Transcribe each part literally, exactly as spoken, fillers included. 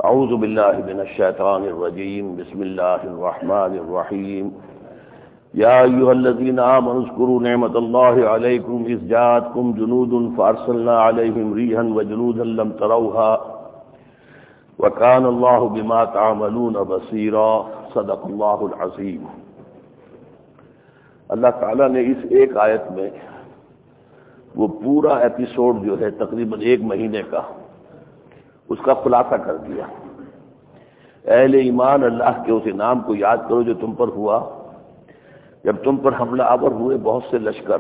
اعوذ باللہ من الشیطان الرجیم بسم اللہ الرحمن الرحیم یا ایھا الذین آمنوا اذکروا نعمت اللہ علیکم اذ جاءتکم جنود فارسلنا علیہم ریحا وجنودا لم تروها وکان اللہ بما تعملون بصیرا صدق اللہ العظیم۔ اللہ تعالیٰ نے اس ایک آیت میں وہ پورا ایپیسوڈ جو ہے تقریباً ایک مہینے کا اس کا خلاصہ کر دیا۔ اہل ایمان اللہ کے اس انعام کو یاد کرو جو تم پر ہوا جب تم پر حملہ آور ہوئے بہت سے لشکر،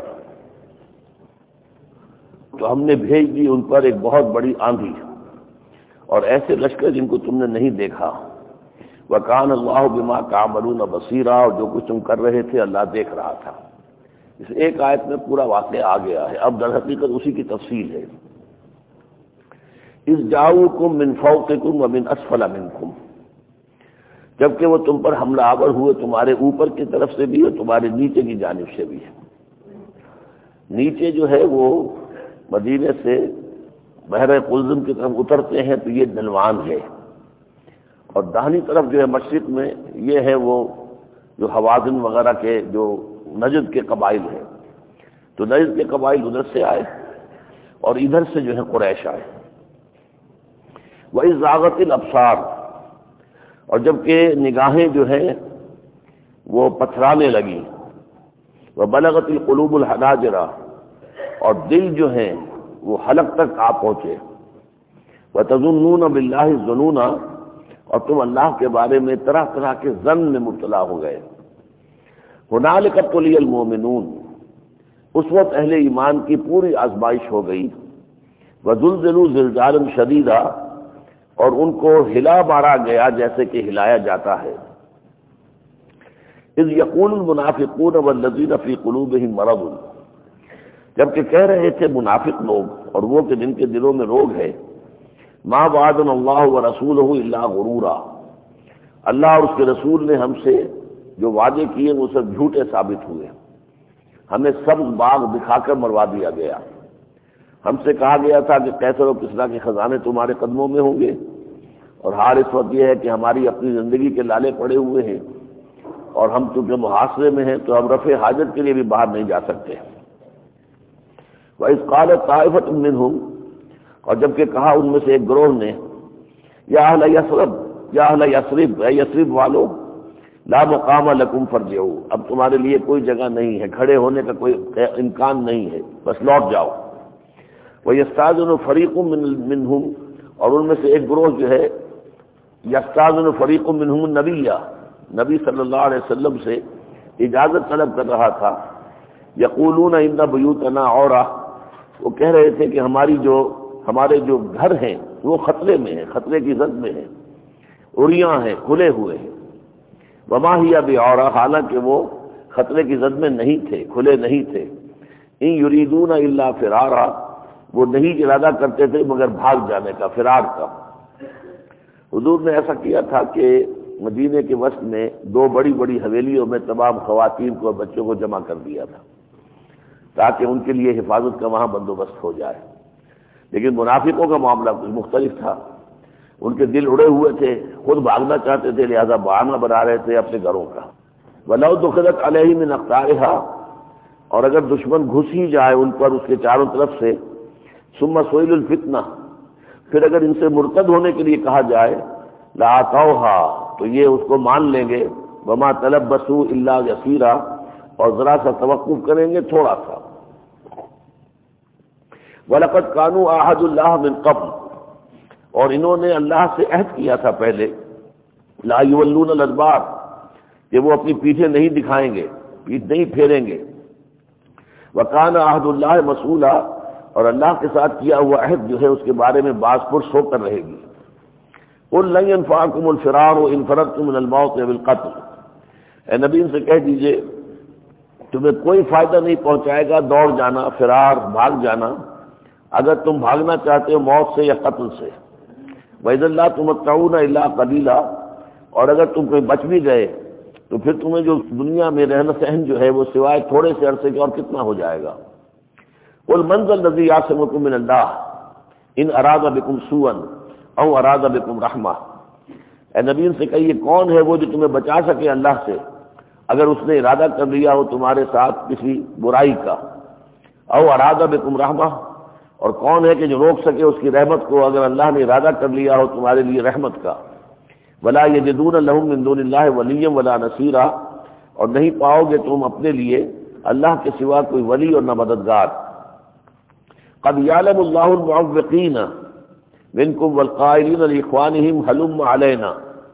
تو ہم نے بھیج دی ان پر ایک بہت بڑی آندھی اور ایسے لشکر جن کو تم نے نہیں دیکھا۔ وَكَانَ اللَّهُ بِمَا تَعْمَلُونَ بَصِيرًا، اور جو کچھ تم کر رہے تھے اللہ دیکھ رہا تھا۔ اس ایک آیت میں پورا واقعہ آ گیا ہے، اب در حقیقت اسی کی تفصیل ہے۔ اِذْ جَاءُوكُم مِّن فَوْقِكُمْ وَمِنْ أَسْفَلَ مِنكُمْ، جبکہ وہ تم پر حملہ آور ہوئے تمہارے اوپر کی طرف سے بھی اور تمہارے نیچے کی جانب سے بھی۔ نیچے جو ہے وہ مدینے سے بحر قلزم کی طرف اترتے ہیں تو یہ ڈلوان ہے، اور داہنی طرف جو ہے مشرق میں یہ ہے وہ جو حوازن وغیرہ کے جو نجد کے قبائل ہیں، تو نجد کے قبائل ادھر سے آئے اور ادھر سے جو ہے قریش آئے۔ وَإِذْ زَاغَتِ الْأَبْصَارُ، اور جبکہ نگاہیں جو ہیں وہ پتھرانے لگی۔ وَبَلَغَتِ الْقُلُوبُ الْحَنَاجِرَ، اور دل جو ہیں وہ حلق تک آ پہنچے۔ وَتَظُنُّونَ بِاللَّهِ الظُّنُونَ، اور تم اللہ کے بارے میں طرح طرح کے ظن میں مبتلا ہو گئے۔ هُنَالِكَ ابْتُلِيَ الْمُؤْمِنُونَ، اس وقت اہل ایمان کی پوری آزمائش ہو گئی۔ وَزُلْزِلُوا زِلْزَالًا شَدِيدًا، اور ان کو ہلا مارا گیا جیسے کہ ہلایا جاتا ہے۔ اذ یقول المنافقون والذین فی قلوبہم مرض، جبکہ کہہ رہے تھے منافق لوگ اور وہ کہ جن کے دلوں میں روگ ہے، ما وعدنا اللہ ورسولہ الا غرورا، اللہ اور اس کے رسول نے ہم سے جو وعدے کیے وہ سب جھوٹے ثابت ہوئے، ہمیں سبز باغ دکھا کر مروا دیا گیا۔ ہم سے کہا گیا تھا کہ قیصر و کسریٰ کے خزانے تمہارے قدموں میں ہوں گے، اور حال اس وقت یہ ہے کہ ہماری اپنی زندگی کے لالے پڑے ہوئے ہیں، اور ہم چونکہ محاصرے میں ہیں تو ہم رفع حاجت کے لیے بھی باہر نہیں جا سکتے۔ وَإِذْ قَالَتْ طَائِفَةٌ مِّنْهُمْ، اور جبکہ کہا ان میں سے ایک گروہ نے، یا اہل یثرب، یا اہل یثرب، اے یثرب والو، لا مقام لکم فارجعوا، اب تمہارے لیے کوئی جگہ نہیں ہے، کھڑے ہونے کا کوئی امکان نہیں ہے، بس لوٹ جاؤ۔ وَيَسْتَأْذِنُ فَرِيقٌ مِّنْهُمْ، اور ان میں سے ایک گروہ جو ہے یستاذن فریق منہم النبی، نبی صلی اللہ علیہ وسلم سے اجازت طلب کر رہا تھا۔ یقولون ان بیوتنا عورہ، وہ کہہ رہے تھے کہ ہماری جو ہمارے جو گھر ہیں وہ خطرے میں ہیں، خطرے کی زد میں ہیں، عریاں ہیں، کھلے ہوئے ہیں۔ وما ہی بعورہ، حالانکہ وہ خطرے کی زد میں نہیں تھے، کھلے نہیں تھے۔ ان یریدون الا فرارا، وہ نہیں ارادہ کرتے تھے مگر بھاگ جانے کا، فرار کا۔ حضور نے ایسا کیا تھا کہ مدینے کے وسط میں دو بڑی بڑی حویلیوں میں تمام خواتین کو اور بچوں کو جمع کر دیا تھا تاکہ ان کے لیے حفاظت کا وہاں بندوبست ہو جائے۔ لیکن منافقوں کا معاملہ کچھ مختلف تھا، ان کے دل اڑے ہوئے تھے، خود بھاگنا چاہتے تھے، لہذا بہانہ بنا رہے تھے اپنے گھروں کا۔ وَلَوْ دُخِلَتْ عَلَيْهِم مِّنْ أَقْطَارِهَا، اور اگر دشمن گھس ہی جائے ان پر اس کے چاروں طرف سے، ثُمَّ سُئِلُوا الْفِتْنَةَ، پھر اگر ان سے مرتد ہونے کے لیے کہا جائے، لَأَتَوْهَا، تو یہ اس کو مان لیں گے، وَمَا تَلَبَّثُوا إِلَّا يَسِيرًا، اور ذرا سا توقف کریں گے، تھوڑا سا۔ وَلَقَدْ كَانُوا عَاهَدُوا اللَّهَ مِنْ قَبْلُ، اور انہوں نے اللہ سے عہد کیا تھا پہلے، لَا يُوَلُّونَ الْأَدْبَارَ، کہ وہ اپنی پیٹھیں نہیں دکھائیں گے، پیٹھ نہیں پھیریں گے۔ وَكَانَ عَهْدُ اللَّهِ مَسْئُولًا، اور اللہ کے ساتھ کیا ہوا عہد جو ہے اس کے بارے میں باز پرس ہو کر رہے گی۔ قُل لَّن يَنفَعَكُمُ الْفِرَارُ إِن فَرَرْتُم مِّنَ الْمَوْتِ بِالْقَتْلِ، اے نبی ان سے کہہ دیجئے تمہیں کوئی فائدہ نہیں پہنچائے گا دوڑ جانا، فرار، بھاگ جانا، اگر تم بھاگنا چاہتے ہو موت سے یا قتل سے۔ وَإِذًا لَّا تُمَتَّعُونَ إِلَّا قَلِيلًا، اور اگر تم کوئی بچ بھی گئے تو پھر تمہیں جو دنیا میں رہنا سہن جو ہے وہ سوائے تھوڑے سے عرصے کے اور کتنا ہو جائے گا۔ قُلْ مَنْ ذَا الَّذِي يَعْصِمُكُم مِّنَ اللَّهِ إِنْ أَرَادَ بِكُمْ سُوءًا او اراد بکم رحمہ، اے نبی ان سے کہیے کون ہے وہ جو تمہیں بچا سکے اللہ سے اگر اس نے ارادہ کر لیا ہو تمہارے ساتھ کسی برائی کا، او اراد بکم رحمہ، اور کون ہے کہ جو روک سکے اس کی رحمت کو اگر اللہ نے ارادہ کر لیا ہو تمہارے لیے رحمت کا۔ ولا یجدون لهم من دون اللہ ولیا ولا نصیرا، اور نہیں پاؤ گے تم اپنے لیے اللہ کے سوا کوئی ولی اور نہ مددگار۔ قد یعلم اللہ المعوقین منکم والقائلین لاخوانہم ہلم علینا،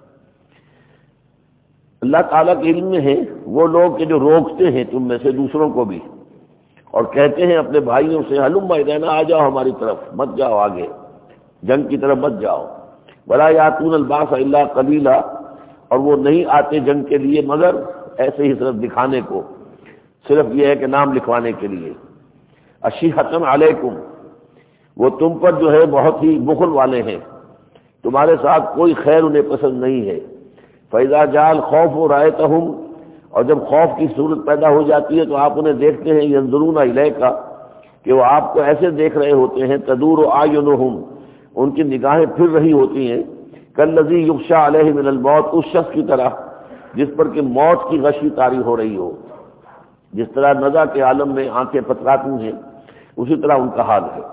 اللہ تعالیٰ کے علم میں ہے وہ لوگ کہ جو روکتے ہیں تم میں سے دوسروں کو بھی اور کہتے ہیں اپنے بھائیوں سے ہلم علینا، آ جاؤ ہماری طرف، مت جاؤ آگے، جنگ کی طرف مت جاؤ۔ ولا یاتون الباس الا قلیلا، اور وہ نہیں آتے جنگ کے لیے مگر ایسے ہی صرف دکھانے کو، صرف یہ ہے کہ نام لکھوانے کے لیے۔ اشیحۃ علیکم، وہ تم پر جو ہے بہت ہی بخل والے ہیں، تمہارے ساتھ کوئی خیر انہیں پسند نہیں ہے۔ فَإِذَا جَاءَ الْخَوْفُ رَأَيْتَهُمْ، اور جب خوف کی صورت پیدا ہو جاتی ہے تو آپ انہیں دیکھتے ہیں، ينظرون إِلَيْكَ، کہ وہ آپ کو ایسے دیکھ رہے ہوتے ہیں، تدور أعينهم، ان کی نگاہیں پھر رہی ہوتی ہیں، كالذي يغشى عليه من الموت، اس شخص کی طرح جس پر کہ موت کی غشی طاری ہو رہی ہو، جس طرح نزع کے عالم میں آنکھیں پتراتی ہیں اسی طرح ان کا حال ہے۔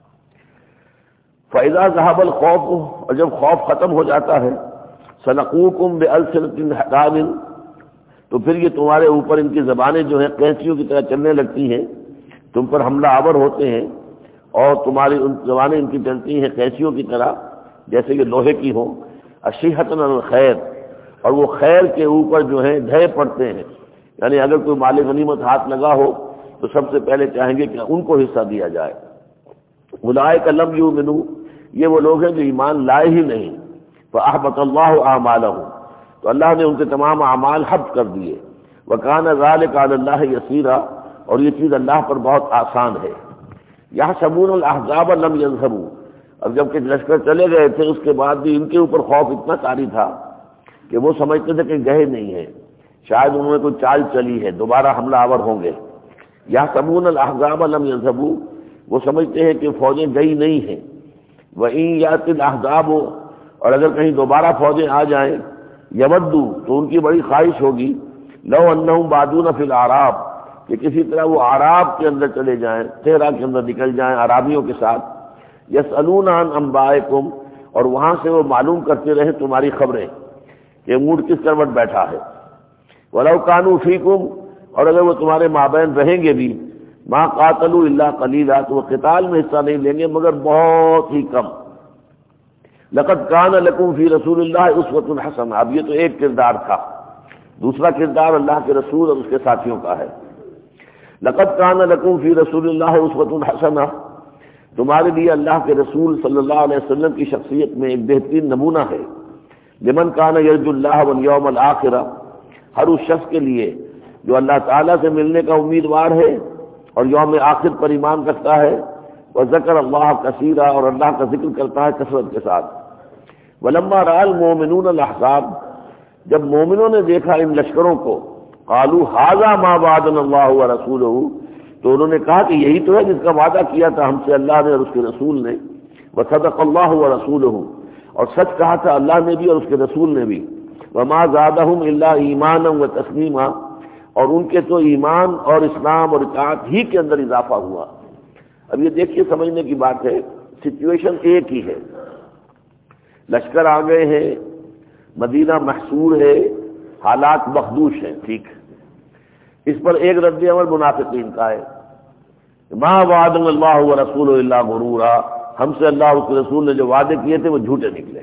فَإِذَا ذَهَبَ الْخَوْفُ، اور جب خوف ختم ہو جاتا ہے، سَنَقُوكُمْ بِأَلْسِنَةٍ حَدَادٍ، تو پھر یہ تمہارے اوپر ان کی زبانیں جو ہیں قینچیوں کی طرح چلنے لگتی ہیں، تم پر حملہ آور ہوتے ہیں اور تمہاری ان زبانیں ان کی چلتی ہیں قینچیوں کی طرح جیسے کہ لوہے کی ہوں۔ اشیحۃ علی الخیر، اور وہ خیر کے اوپر جو ہیں ڈھے پڑتے ہیں، یعنی اگر کوئی مال غنیمت ہاتھ لگا ہو تو سب سے پہلے چاہیں گے کہ ان کو حصہ دیا جائے۔ اولئک لم یؤمنوا، یہ وہ لوگ ہیں جو ایمان لائے ہی نہیں، فاحبط اللہ اعمالهم، تو اللہ نے ان کے تمام اعمال حبط کر دیے۔ وکان ذلک علی اللہ یسیرا، اور یہ چیز اللہ پر بہت آسان ہے۔ یحسبون الاحزاب لم یذهبوا، اب جب کہ لشکر چلے گئے تھے اس کے بعد بھی ان کے اوپر خوف اتنا طاری تھا کہ وہ سمجھتے تھے کہ گئے نہیں ہیں، شاید انہوں نے کوئی چال چلی ہے، دوبارہ حملہ آور ہوں گے۔ یحسبون الاحزاب لم یذهبوا، وہ سمجھتے ہیں کہ فوجیں گئی نہیں ہیں۔ وَإِن یأتی الْأَحْزَابُ، اور اگر کہیں دوبارہ فوجیں آ جائیں، یودو، تو ان کی بڑی خواہش ہوگی، لو انہم بادون فی الاعراب، کہ کسی طرح وہ اعراب کے اندر چلے جائیں، صحرا کے اندر نکل جائیں اعرابیوں کے ساتھ، یسألون عن انبائکم، اور وہاں سے وہ معلوم کرتے رہے تمہاری خبریں کہ اونٹ کس کروٹ بیٹھا ہے۔ ولو کانوا فیکم، اور اگر وہ تمہارے مابین رہیں گے بھی، ما قاتلوا الا قلیلا، تو وہ قتال میں حصہ نہیں لیں گے مگر بہت ہی کم۔ لقد کان لکم فی رسول اللہ اسوۃ حسنہ، اب یہ تو ایک کردار تھا، دوسرا کردار اللہ کے رسول اور اس کے ساتھیوں کا ہے۔ لقد کان لکم فی رسول اللہ اسوۃ حسنہ، تمہارے لیے اللہ کے رسول صلی اللہ علیہ وسلم کی شخصیت میں ایک بہترین نمونہ ہے۔ لمن کان یرجو اللہ والیوم الآخر، ہر اس شخص کے لیے جو اللہ تعالیٰ سے ملنے کا امیدوار ہے اور یوم آخر پر ایمان رکھتا ہے، وذکر اللہ کثیرا، اور اللہ کا ذکر کرتا ہے کثرت کے ساتھ۔ ولما رأى المؤمنون الاحزاب، جب مومنوں نے دیکھا ان لشکروں کو، قالوا ھذا ما وعدنا اللہ ورسولہ، تو انہوں نے کہا کہ یہی تو ہے جس کا وعدہ کیا تھا ہم سے اللہ نے اور اس کے رسول نے۔ وصدق اللہ ورسولہ، اور سچ کہا تھا اللہ نے بھی اور اس کے رسول نے بھی۔ وما زادهم الا ایمانا وتسلیما، اور ان کے تو ایمان اور اسلام اور اطاعت ہی کے اندر اضافہ ہوا۔ اب یہ دیکھیے سمجھنے کی بات ہے، سچویشن ایک ہی ہے، لشکر آ گئے ہیں، مدینہ محصور ہے، حالات مخدوش ہیں، ٹھیک، اس پر ایک رد عمل منافقین کا ہے، ما وعدنا اللہ ورسولہ الا غرورا، ہم سے اللہ اور اس کے رسول نے جو وعدے کیے تھے وہ جھوٹے نکلے۔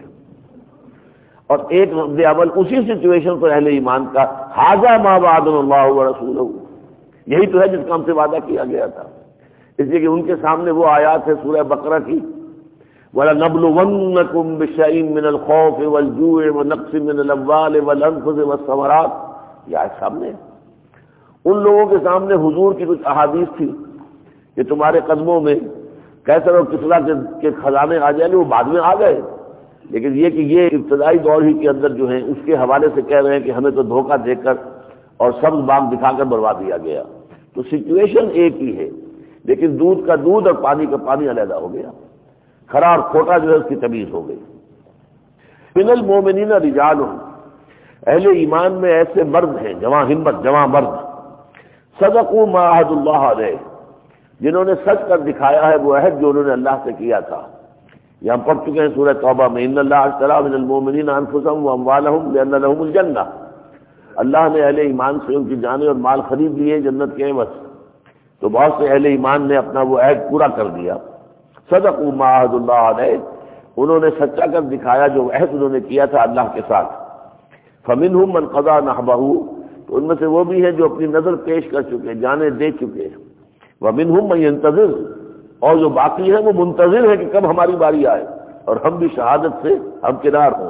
اور ایک رد عمل اسی سچویشن پر اہل ایمان کا، ھذا ما وعدنا اللہ ورسولہ، یہی تو ہے جس کا ہم سے وعدہ کیا گیا تھا۔ اس لیے کہ ان کے سامنے وہ آیات ہے سورہ بقرہ کی، وَلَنَبْلُوَنَّكُمْ بِشَيْءٍ مِّنَ الْخَوْفِ وَالْجُوعِ وَنَقْصٍ مِّنَ الْأَمْوَالِ وَالْأَنفُسِ وَالثَّمَرَاتِ، یہ آیت سامنے ہے۔ ان لوگوں کے سامنے حضور کی کچھ احادیث تھی کہ تمہارے قدموں میں کیسر اور کسریٰ کے خزانے آ جائیں گے، وہ بعد میں آ گئے، لیکن یہ کہ یہ ابتدائی دور ہی کے اندر جو ہیں اس کے حوالے سے کہہ رہے ہیں کہ ہمیں تو دھوکہ دے کر اور سبز باغ دکھا کر برباد دیا گیا۔ تو سچویشن ایک ہی ہے، لیکن دودھ کا دودھ اور پانی کا پانی علیحدہ ہو گیا۔ کھرا اور کھوٹا جو ہے اس کی تمیز ہو گئی۔ من المومنین رجال، اہل ایمان میں ایسے مرد ہیں، جواں ہمت جواں مرد، صدقوا ما عہد اللہ علیہ، جنہوں نے سچ کر دکھایا ہے وہ عہد جو انہوں نے اللہ سے کیا تھا۔ یہ ہم پڑھ چکے ہیں سورہ توبہ میں، ان اللہ اشتری من المؤمنین انفسهم واموالهم بان لهم الجنہ، اللہ نے اہل ایمان سے ان کی جانیں اور مال خرید لیے جنت کے عوض۔ تو بہت سے اہل ایمان نے اپنا وہ عہد پورا کر دیا۔ صدقوا ما عہد اللہ علیہ، انہوں نے سچا کر دکھایا جو عہد انہوں نے کیا تھا اللہ کے ساتھ۔ فمنهم من قضى نحبه، تو ان میں سے وہ بھی ہیں جو اپنی نظر پیش کر چکے، جانیں دے چکے۔ ومنهم من ينتظر، اور جو باقی ہیں وہ منتظر ہیں کہ کب ہماری باری آئے اور ہم بھی شہادت سے ہمکنار ہوں۔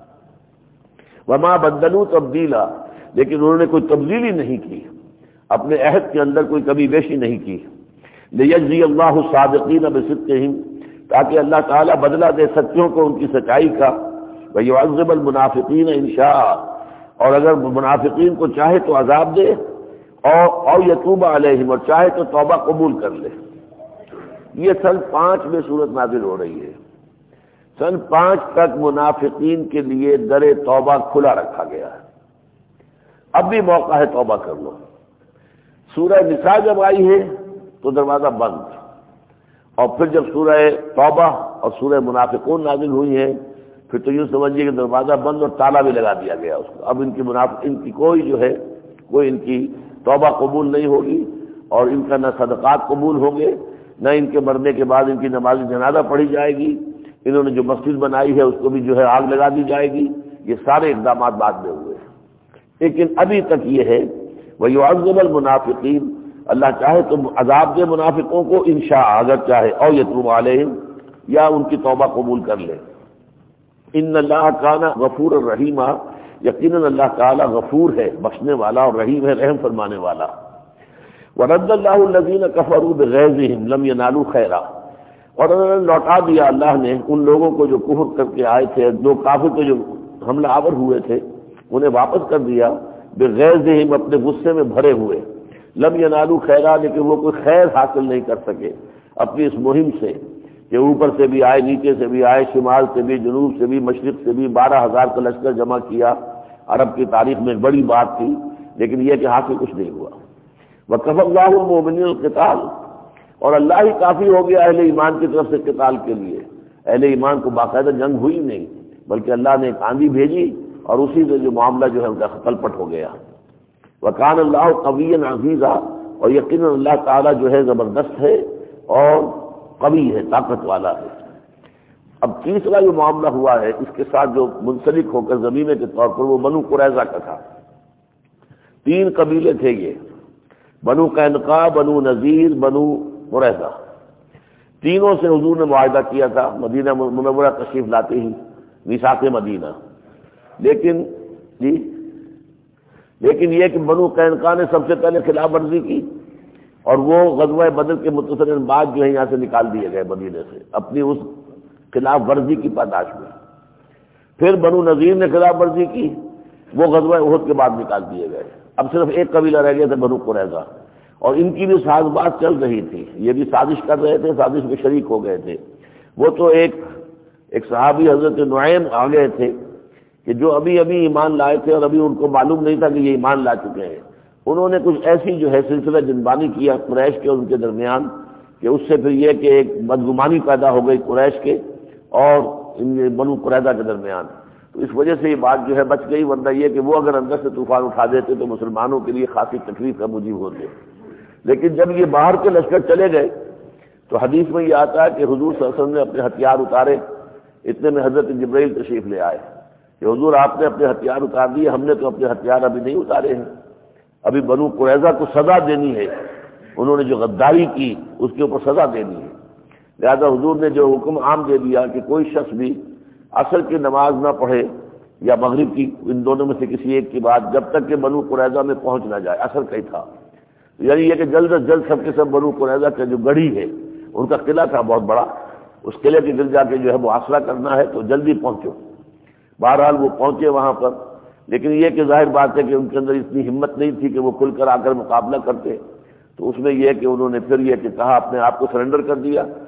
وما بدلوا تبدیلا، لیکن انہوں نے کوئی تبدیلی نہیں کی، اپنے عہد کے اندر کوئی کمی بیشی نہیں کی۔ لیجزی اللہ الصادقین بصدقہم، تاکہ اللہ تعالیٰ بدلہ دے سچوں کو ان کی سچائی کا۔ ویعذب المنافقین ان شاء، اور اگر منافقین کو چاہے تو عذاب دے، اور اور یتوب علیہم، اور چاہے تو توبہ قبول کر لے۔ یہ سن پانچ میں صورت نازل ہو رہی ہے۔ سن پانچ تک منافقین کے لیے در توبہ کھلا رکھا گیا ہے، اب بھی موقع ہے توبہ کر لو۔ سورہ نساء جب آئی ہے تو دروازہ بند، اور پھر جب سورہ توبہ اور سورہ منافقون نازل ہوئی ہیں پھر تو یوں سمجھیے کہ دروازہ بند اور تالا بھی لگا دیا گیا اس کو۔ اب ان کی منافق ان کی کوئی جو ہے کوئی ان کی توبہ قبول نہیں ہوگی، اور ان کا نہ صدقات قبول ہوں گے، نہ ان کے مرنے کے بعد ان کی نماز جنازہ پڑھی جائے گی، انہوں نے جو مسجد بنائی ہے اس کو بھی جو ہے آگ لگا دی جائے گی۔ یہ سارے اقدامات بعد میں ہوئے ہیں، لیکن ابھی تک یہ ہے وَيُعَذِّبَ الْمُنَافِقِينَ، اللہ چاہے تو عذاب دے منافقوں کو انشاء، اگر چاہے، او یتوب علیہم، یا ان کی توبہ قبول کر لے۔ ان اللہ کان غفور الرحیم، یقیناً اللہ تعالی غفور ہے، بخشنے والا، اور رحیم ہے، رحم فرمانے والا۔ وَرَدَّ اللَّهُ الَّذِينَ كَفَرُوا بِغَيْظِهِمْ لَمْ يَنَالُوا خَيْرًا، اور انہوں نے لوٹا دیا اللہ نے ان لوگوں کو جو کفر کر کے آئے تھے، جو کافر کے جو حملہ آور ہوئے تھے انہیں واپس کر دیا، بغیظہم، اپنے غصے میں بھرے ہوئے، لم ینالوا خیرا، لیکن وہ کوئی خیر حاصل نہیں کر سکے اپنی اس مہم سے کہ اوپر سے بھی آئے، نیچے سے بھی آئے، شمال سے بھی، جنوب سے بھی، مشرق سے بھی، بارہ ہزار کا لشکر جمع کیا، عرب کی تاریخ میں ایک بڑی بات تھی، لیکن یہ کہ حاصل کچھ نہیں ہوا۔ وَكَفَى اللَّهُ الْمُؤْمِنِينَ الْقِتَالَ، اور اللہ ہی کافی ہو گیا اہل ایمان کی طرف سے قتال کے لیے۔ اہل ایمان کو باقاعدہ جنگ ہوئی نہیں، بلکہ اللہ نے ایک آندھی بھیجی اور اسی سے جو معاملہ جو ہے ان کا ختل پٹ ہو گیا۔ وَكَانَ اللَّهُ قَوِيًّا عَزِيزًا، اور یقیناً اللہ تعالیٰ جو ہے زبردست ہے اور قوی ہے، طاقت والا ہے۔ اب تیسرا جو معاملہ ہوا ہے اس کے ساتھ جو منسلک ہو کر زمینے کے طور پر وہ بنو قریظہ کا تھا۔ تین قبیلے تھے یہ، بنو قینقاع، بنو نذیر، بنو قریظہ۔ تینوں سے حضور نے معاہدہ کیا تھا مدینہ منورہ تشریف لاتے ہی، میثاق مدینہ۔ لیکن جی لیکن یہ کہ بنو قینقاع نے سب سے پہلے خلاف ورزی کی، اور وہ غزوہ بدر کے متصل بعد جو ہے یہاں سے نکال دیے گئے مدینے سے اپنی اس خلاف ورزی کی پاداش میں۔ پھر بنو نذیر نے خلاف ورزی کی، وہ غزوہ احد کے بعد نکال دیے گئے۔ اب صرف ایک قبیلہ رہ گیا تھا، بنو قریظہ، اور ان کی بھی ساز باز چل رہی تھی، یہ بھی سازش کر رہے تھے، سازش میں شریک ہو گئے تھے۔ وہ تو ایک ایک صحابی حضرت نعیم آ گئے تھے کہ جو ابھی ابھی ایمان لائے تھے اور ابھی ان کو معلوم نہیں تھا کہ یہ ایمان لا چکے ہیں۔ انہوں نے کچھ ایسی جو ہے سلسلہ جنبانی کیا قریش کے اور ان کے درمیان کہ اس سے پھر یہ کہ ایک بدگمانی پیدا ہو گئی قریش کے اور ان بنو قریظہ کے درمیان۔ تو اس وجہ سے یہ بات جو ہے بچ گئی، ورنہ یہ کہ وہ اگر اندر سے طوفان اٹھا دیتے تو مسلمانوں کے لیے خاصی تکلیف کا موجب ہوتے۔ لیکن جب یہ باہر کے لشکر چلے گئے تو حدیث میں یہ آتا ہے کہ حضور صلی اللہ علیہ وسلم نے اپنے ہتھیار اتارے، اتنے میں حضرت جبرائیل تشریف لے آئے کہ حضور آپ نے اپنے ہتھیار اتار دیے، ہم نے تو اپنے ہتھیار ابھی نہیں اتارے ہیں، ابھی بنو قریظہ کو سزا دینی ہے، انہوں نے جو غداری کی اس کے اوپر سزا دینی ہے۔ لہذا حضور نے جو حکم عام دے دیا کہ کوئی شخص بھی عصر کی نماز نہ پڑھے یا مغرب کی، ان دونوں میں سے کسی ایک کی بات، جب تک کہ بنو قریظہ میں پہنچ نہ جائے۔ عصر کا ہی تھا، یعنی یہ کہ جلد از جلد سب کے سب بنو قریظہ کا جو گڑھی ہے، ان کا قلعہ تھا بہت بڑا، اس قلعے کے گر جا کے جو ہے محاصرہ کرنا ہے تو جلدی پہنچو۔ بہرحال وہ پہنچے وہاں پر، لیکن یہ کہ ظاہر بات ہے کہ ان کے اندر اتنی ہمت نہیں تھی کہ وہ کھل کر آ کر مقابلہ کرتے۔ تو اس میں یہ کہ انہوں نے پھر یہ کہ کہا، اپنے آپ کو سرنڈر کر دیا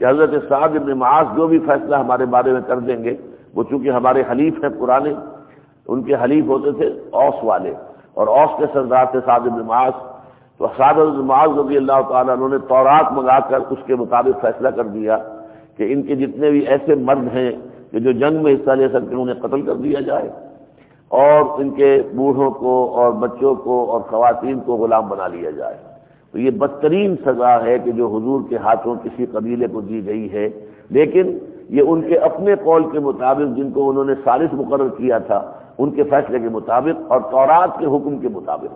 کہ حضرت سعد بن معاذ جو بھی فیصلہ ہمارے بارے میں کر دیں گے، وہ چونکہ ہمارے حلیف ہیں پرانے، ان کے حلیف ہوتے تھے اوس والے، اور اوس کے سردار تھے سعد بن معاذ، تو سعد بن معاذ رضی اللہ تعالیٰ انہوں نے تورات منگا کر اس کے مطابق فیصلہ کر دیا کہ ان کے جتنے بھی ایسے مرد ہیں کہ جو جنگ میں حصہ لے سکتے ہیں انہیں قتل کر دیا جائے، اور ان کے بوڑھوں کو اور بچوں کو اور خواتین کو غلام بنا لیا جائے۔ تو یہ بدترین سزا ہے کہ جو حضور کے ہاتھوں کسی قبیلے کو دی گئی ہے، لیکن یہ ان کے اپنے قول کے مطابق جن کو انہوں نے ثالث مقرر کیا تھا ان کے فیصلے کے مطابق اور تورات کے حکم کے مطابق۔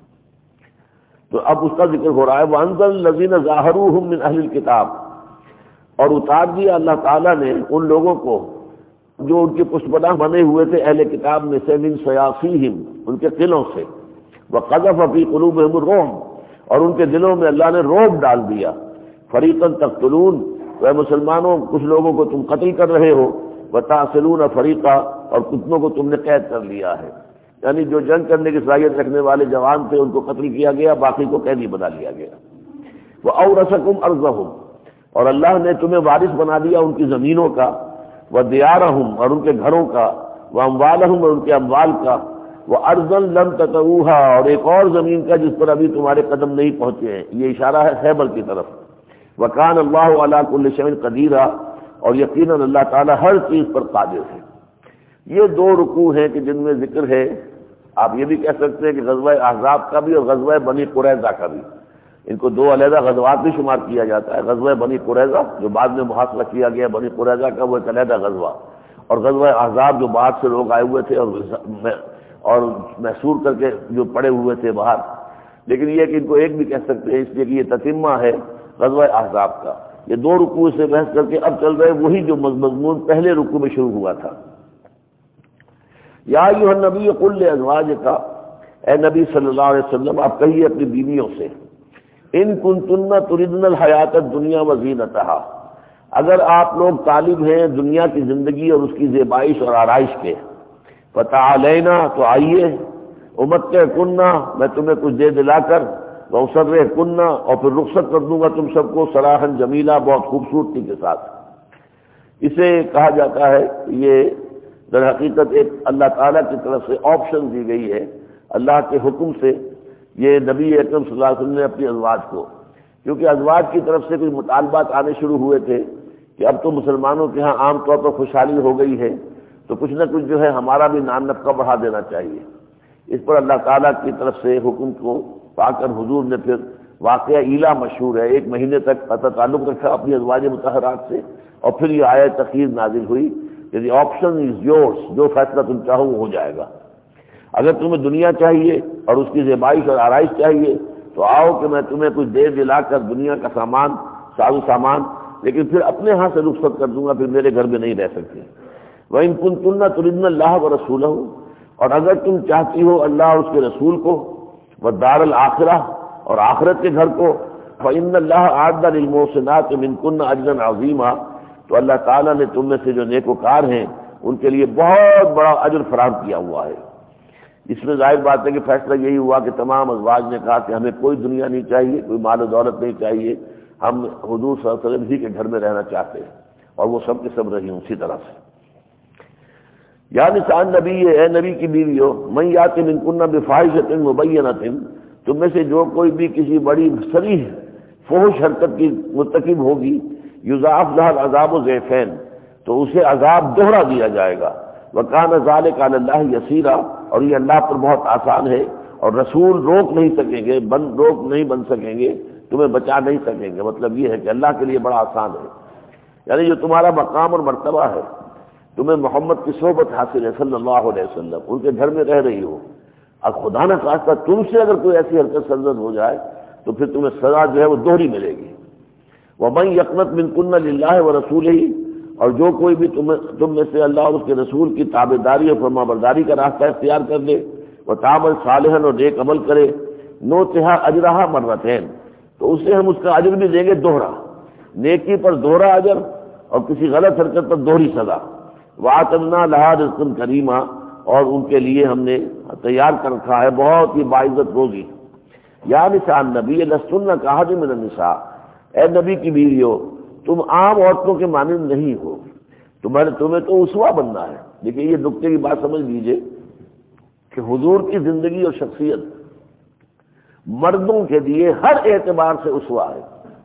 تو اب اس کا ذکر ہو رہا ہے وَأَنزَلَ الَّذِينَ ظَاهَرُوهُم مِّنْ أَهْلِ الْكِتَابِ، اور اتار دیا اللہ تعالیٰ نے ان لوگوں کو جو ان کے پشت پناہ بنے ہوئے تھے اہل کتاب میں سے، من صیاصیہم، ان کے قلعوں سے، وَقَذَفَ فِي قُلُوبِهِمُ الرُّعْبَ، اور ان کے دلوں میں اللہ نے رعب ڈال دیا، فَرِيقًا تَقْتُلُونَ، اے مسلمانوں کچھ لوگوں کو تم قتل کر رہے ہو، وَتَعْسِلُونَ فَرِيقًا، اور کتنوں کو تم نے قید کر لیا ہے، یعنی جو جنگ کرنے کی صلاحیت رکھنے والے جوان تھے ان کو قتل کیا گیا، باقی کو قیدی بنا لیا گیا۔ وَأَوْرَثَكُمْ أَرْضَهُمْ، اور اللہ نے تمہیں وارث بنا دیا ان کی زمینوں کا، وَدِيَارَهُمْ، اور ان کے گھروں کا، وَأَمْوَالَهُمْ، اور ان کے اموال کا، وَأَرْضًا لَمْ تَطَئُوهَا، اور ایک اور زمین کا جس پر ابھی تمہارے قدم نہیں پہنچے ہیں، یہ اشارہ ہے خیبر کی طرف۔ وَكَانَ اللَّهُ عَلَى كُلِّ شَيْءٍ قَدِيرًا، اور یقیناً اللہ تعالیٰ ہر چیز پر قادر ہے۔ یہ دو رکوع ہیں کہ جن میں ذکر ہے، آپ یہ بھی کہہ سکتے ہیں کہ غزوہ احزاب کا بھی اور غزوہ بنی قریظہ کا بھی، ان کو دو علیحدہ غزوات بھی شمار کیا جاتا ہے۔ غزوہ بنی قریظہ جو بعد میں محاصرہ کیا گیا بنی قریظہ کا، وہ ایک علیحدہ غزوہ، اور غزوہ احزاب جو بعد سے لوگ آئے ہوئے تھے اور اور محصور کر کے جو پڑے ہوئے تھے باہر، لیکن یہ کہ ان کو ایک بھی کہہ سکتے ہیں اس لیے کہ یہ تتمہ ہے غزوہ احزاب کا۔ یہ دو رکوع سے بحث کر کے اب چل رہے وہی جو مضمون پہلے رکوع میں شروع ہوا تھا۔ یا ایھا النبی قل لازواجک، اے نبی صلی اللہ علیہ وسلم آپ کہیے اپنی بیویوں سے، ان کنتن تردن الحیات الدنیا وزینتہا، اگر آپ لوگ طالب ہیں دنیا کی زندگی اور اس کی زیبائش اور آرائش کے، فتعالینا، تو آئیے، امتعکن، میں تمہیں کچھ دے دلا کر، واسرحکن، اور پھر رخصت کر دوں گا تم سب کو، سراحا جمیلا، بہت خوبصورتی کے ساتھ۔ اسے کہا جاتا ہے، یہ در حقیقت ایک اللہ تعالیٰ کی طرف سے آپشن دی گئی ہے، اللہ کے حکم سے یہ نبی اکرم صلی اللہ علیہ وسلم نے اپنی ازواج کو، کیونکہ ازواج کی طرف سے کچھ مطالبات آنے شروع ہوئے تھے کہ اب تو مسلمانوں کے ہاں عام طور پر خوشحالی ہو گئی ہے، تو کچھ نہ کچھ جو ہے ہمارا بھی نام نقہ بڑھا دینا چاہیے۔ اس پر اللہ تعالیٰ کی طرف سے حکم کو پا کر حضور نے پھر واقعہ ایلا مشہور ہے، ایک مہینے تک قطع تعلق رکھا اپنی ازواج مطہرات سے، اور پھر یہ آیت تخیر نازل ہوئی کہ دی آپشن از یورس، جو فیصلہ تم چاہو وہ ہو جائے گا۔ اگر تمہیں دنیا چاہیے اور اس کی زیبائش اور آرائش چاہیے تو آؤ کہ میں تمہیں کچھ دے دلا کر دنیا کا سامان، ساز و سامان، لیکن پھر اپنے ہاں سے رخصت کر دوں گا، پھر میرے گھر میں نہیں رہ سکتے۔ وَإِن كُنتُنَّ تُرِدْنَ اللَّهَ وَرَسُولَهُ، اور اگر تم چاہتی ہو اللہ اور اس کے رسول کو، وَالدَّارَ الْآخِرَةَ، اور آخرت کے گھر کو، فَإِنَّ اللَّهَ أَعَدَّ لِلْمُحْسِنَاتِ مِنكُنَّ أَجْرًا عَظِيمًا، تو اللہ تعالیٰ نے تم میں سے جو نیکوکار ہیں ان کے لیے بہت بڑا اجر فراہم کیا ہوا ہے۔ اس میں ظاہر بات ہے کہ فیصلہ یہی ہوا کہ تمام ازواج نے کہا کہ ہمیں کوئی دنیا نہیں چاہیے، کوئی مال و دولت نہیں چاہیے، ہم حضور صلی اللہ علیہ وسلم ہی کے گھر میں رہنا چاہتے ہیں، اور وہ سب کے سب رہی اسی طرح سے۔ یا نساء نبی، اے نبی کی بیویو، من یات منکن بفاحشۃ مبینۃ، تم میں سے جو کوئی بھی کسی بڑی صریح فحش حرکت کی مرتکب ہوگی، یضاعف لها العذاب ضعفین، تو اسے عذاب دوہرا دیا جائے گا، وکان ذلک علی اللہ یسیرا، اور یہ اللہ پر بہت آسان ہے، اور رسول روک نہیں سکیں گے، بن روک نہیں بن سکیں گے، تمہیں بچا نہیں سکیں گے۔ مطلب یہ ہے کہ اللہ کے لیے بڑا آسان ہے، یعنی جو تمہارا مقام اور مرتبہ ہے، تمہیں محمد کی صحبت حاصل ہے صلی اللہ علیہ وسلم، ان کے گھر میں رہ رہی ہو، اب خدا نہ خواستہ تم سے اگر کوئی ایسی حرکت سرزد ہو جائے تو پھر تمہیں سزا جو ہے وہ دوہری ملے گی۔ وَمَن يَقْنَتْ مِنكُنَّ لِلَّهِ وَرَسُولِهِ، اور جو کوئی بھی تم تم میں سے اللہ اور اس کے رسول کی تابعداری اور فرمانبرداری کا راستہ اختیار کر لے، وَتَعْمَلْ صَالِحًا، اور نیک عمل کرے، نُؤْتِهَا أَجْرَهَا مَرَّتَيْنِ، تو اسے ہم اس کا اجر بھی دیں گے دوہرا، نیکی پر دوہرا اجر اور کسی غلط حرکت پر دوہری سزا۔ وَأَعْتَدْنَا لَهَا رِزْقًا كَرِيمًا، اور ان کے لیے ہم نے تیار کر رکھا ہے بہت ہی باعزت روزی۔ یا نساء النبی لستن کأحد من النساء، اے نبی کی بیویوں، تم عام عورتوں کے مانند نہیں ہو، تمہارے تمہیں تو اسوہ بننا ہے۔ دیکھیے یہ نکتے کی بات سمجھ لیجئے کہ حضور کی زندگی اور شخصیت مردوں کے لیے ہر اعتبار سے اسوہ ہے۔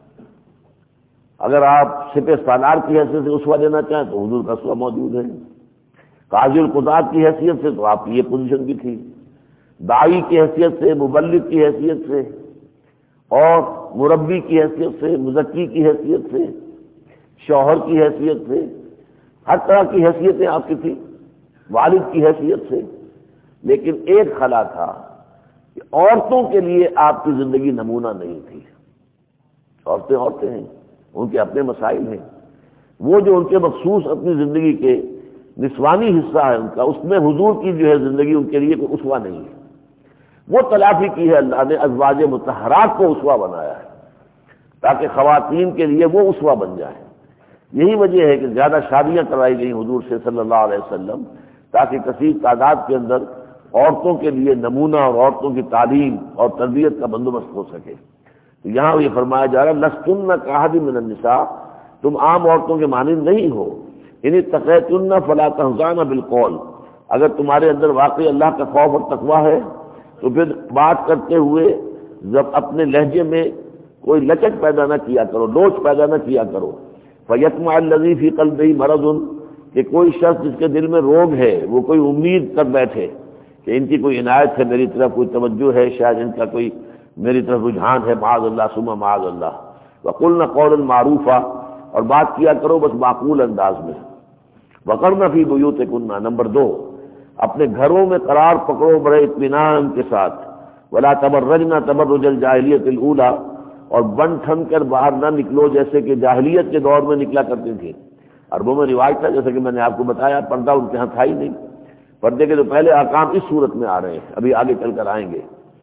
اگر آپ سپہ سالار کی حیثیت سے اسوہ دینا چاہیں تو حضور کا اسوہ موجود ہے، قاضی القضات کی حیثیت سے تو آپ کی یہ پوزیشن بھی تھی، داعی کی حیثیت سے، مبلغ کی حیثیت سے، اور مربی کی حیثیت سے، مزکی کی حیثیت سے، شوہر کی حیثیت سے، ہر طرح کی حیثیتیں آپ کی تھی، والد کی حیثیت سے۔ لیکن ایک خلا تھا کہ عورتوں کے لیے آپ کی زندگی نمونہ نہیں تھی۔ عورتیں عورتیں ہیں، ان کے اپنے مسائل ہیں، وہ جو ان کے مخصوص اپنی زندگی کے نسوانی حصہ ہے ان کا، اس میں حضور کی جو ہے زندگی ان کے لیے کوئی اسوہ نہیں ہے۔ وہ تلافی کی ہے، اللہ نے ازواج مطہرات کو اسوہ بنایا ہے تاکہ خواتین کے لیے وہ اسوہ بن جائیں۔ یہی وجہ ہے کہ زیادہ شادیاں کرائی گئی حضور سے صلی اللہ علیہ وسلم، تاکہ کثیر تعداد کے اندر عورتوں کے لیے نمونہ اور عورتوں کی تعلیم اور تربیت کا بندوبست ہو سکے۔ تو یہاں یہ فرمایا جا رہا ہے لستن کاحد من النساء، تم عام عورتوں کے مانند نہیں ہو، ان اتقیتن فلا تخضعن بالقول، اگر تمہارے اندر واقعی اللہ کا خوف اور تقوی ہے تو پھر بات کرتے ہوئے جب اپنے لہجے میں کوئی لچک پیدا نہ کیا کرو، لوچ پیدا نہ کیا کرو۔ فیطمع الذی فی قلبہ مرض، کہ کوئی شخص جس کے دل میں روگ ہے وہ کوئی امید کر بیٹھے کہ ان کی کوئی عنایت ہے میری طرف، کوئی توجہ ہے، شاید ان کا کوئی میری طرف رجحان ہے، معاذ اللہ ثم معاذ اللہ۔ وقلن قولا معروفا، اور بات کیا کرو بس معقول انداز میں۔ وقرن فی بیوتکن، نمبر دو، اپنے گھروں میں قرار پکڑو بڑے اطمینان کے ساتھ۔ ولا تبرجن تبرج الجاہلیت الاولی، اور بن ٹھن کر باہر نہ نکلو جیسے کہ جاہلیت کے دور میں نکلا کرتی تھی۔ عربوں میں رواج تھا، جیسے کہ میں نے آپ کو بتایا، پردہ ان کے ہاں تھا ہی نہیں، پردے کے جو پہلے احکام اس صورت میں آ رہے ہیں، ابھی آگے چل کر آئیں گے۔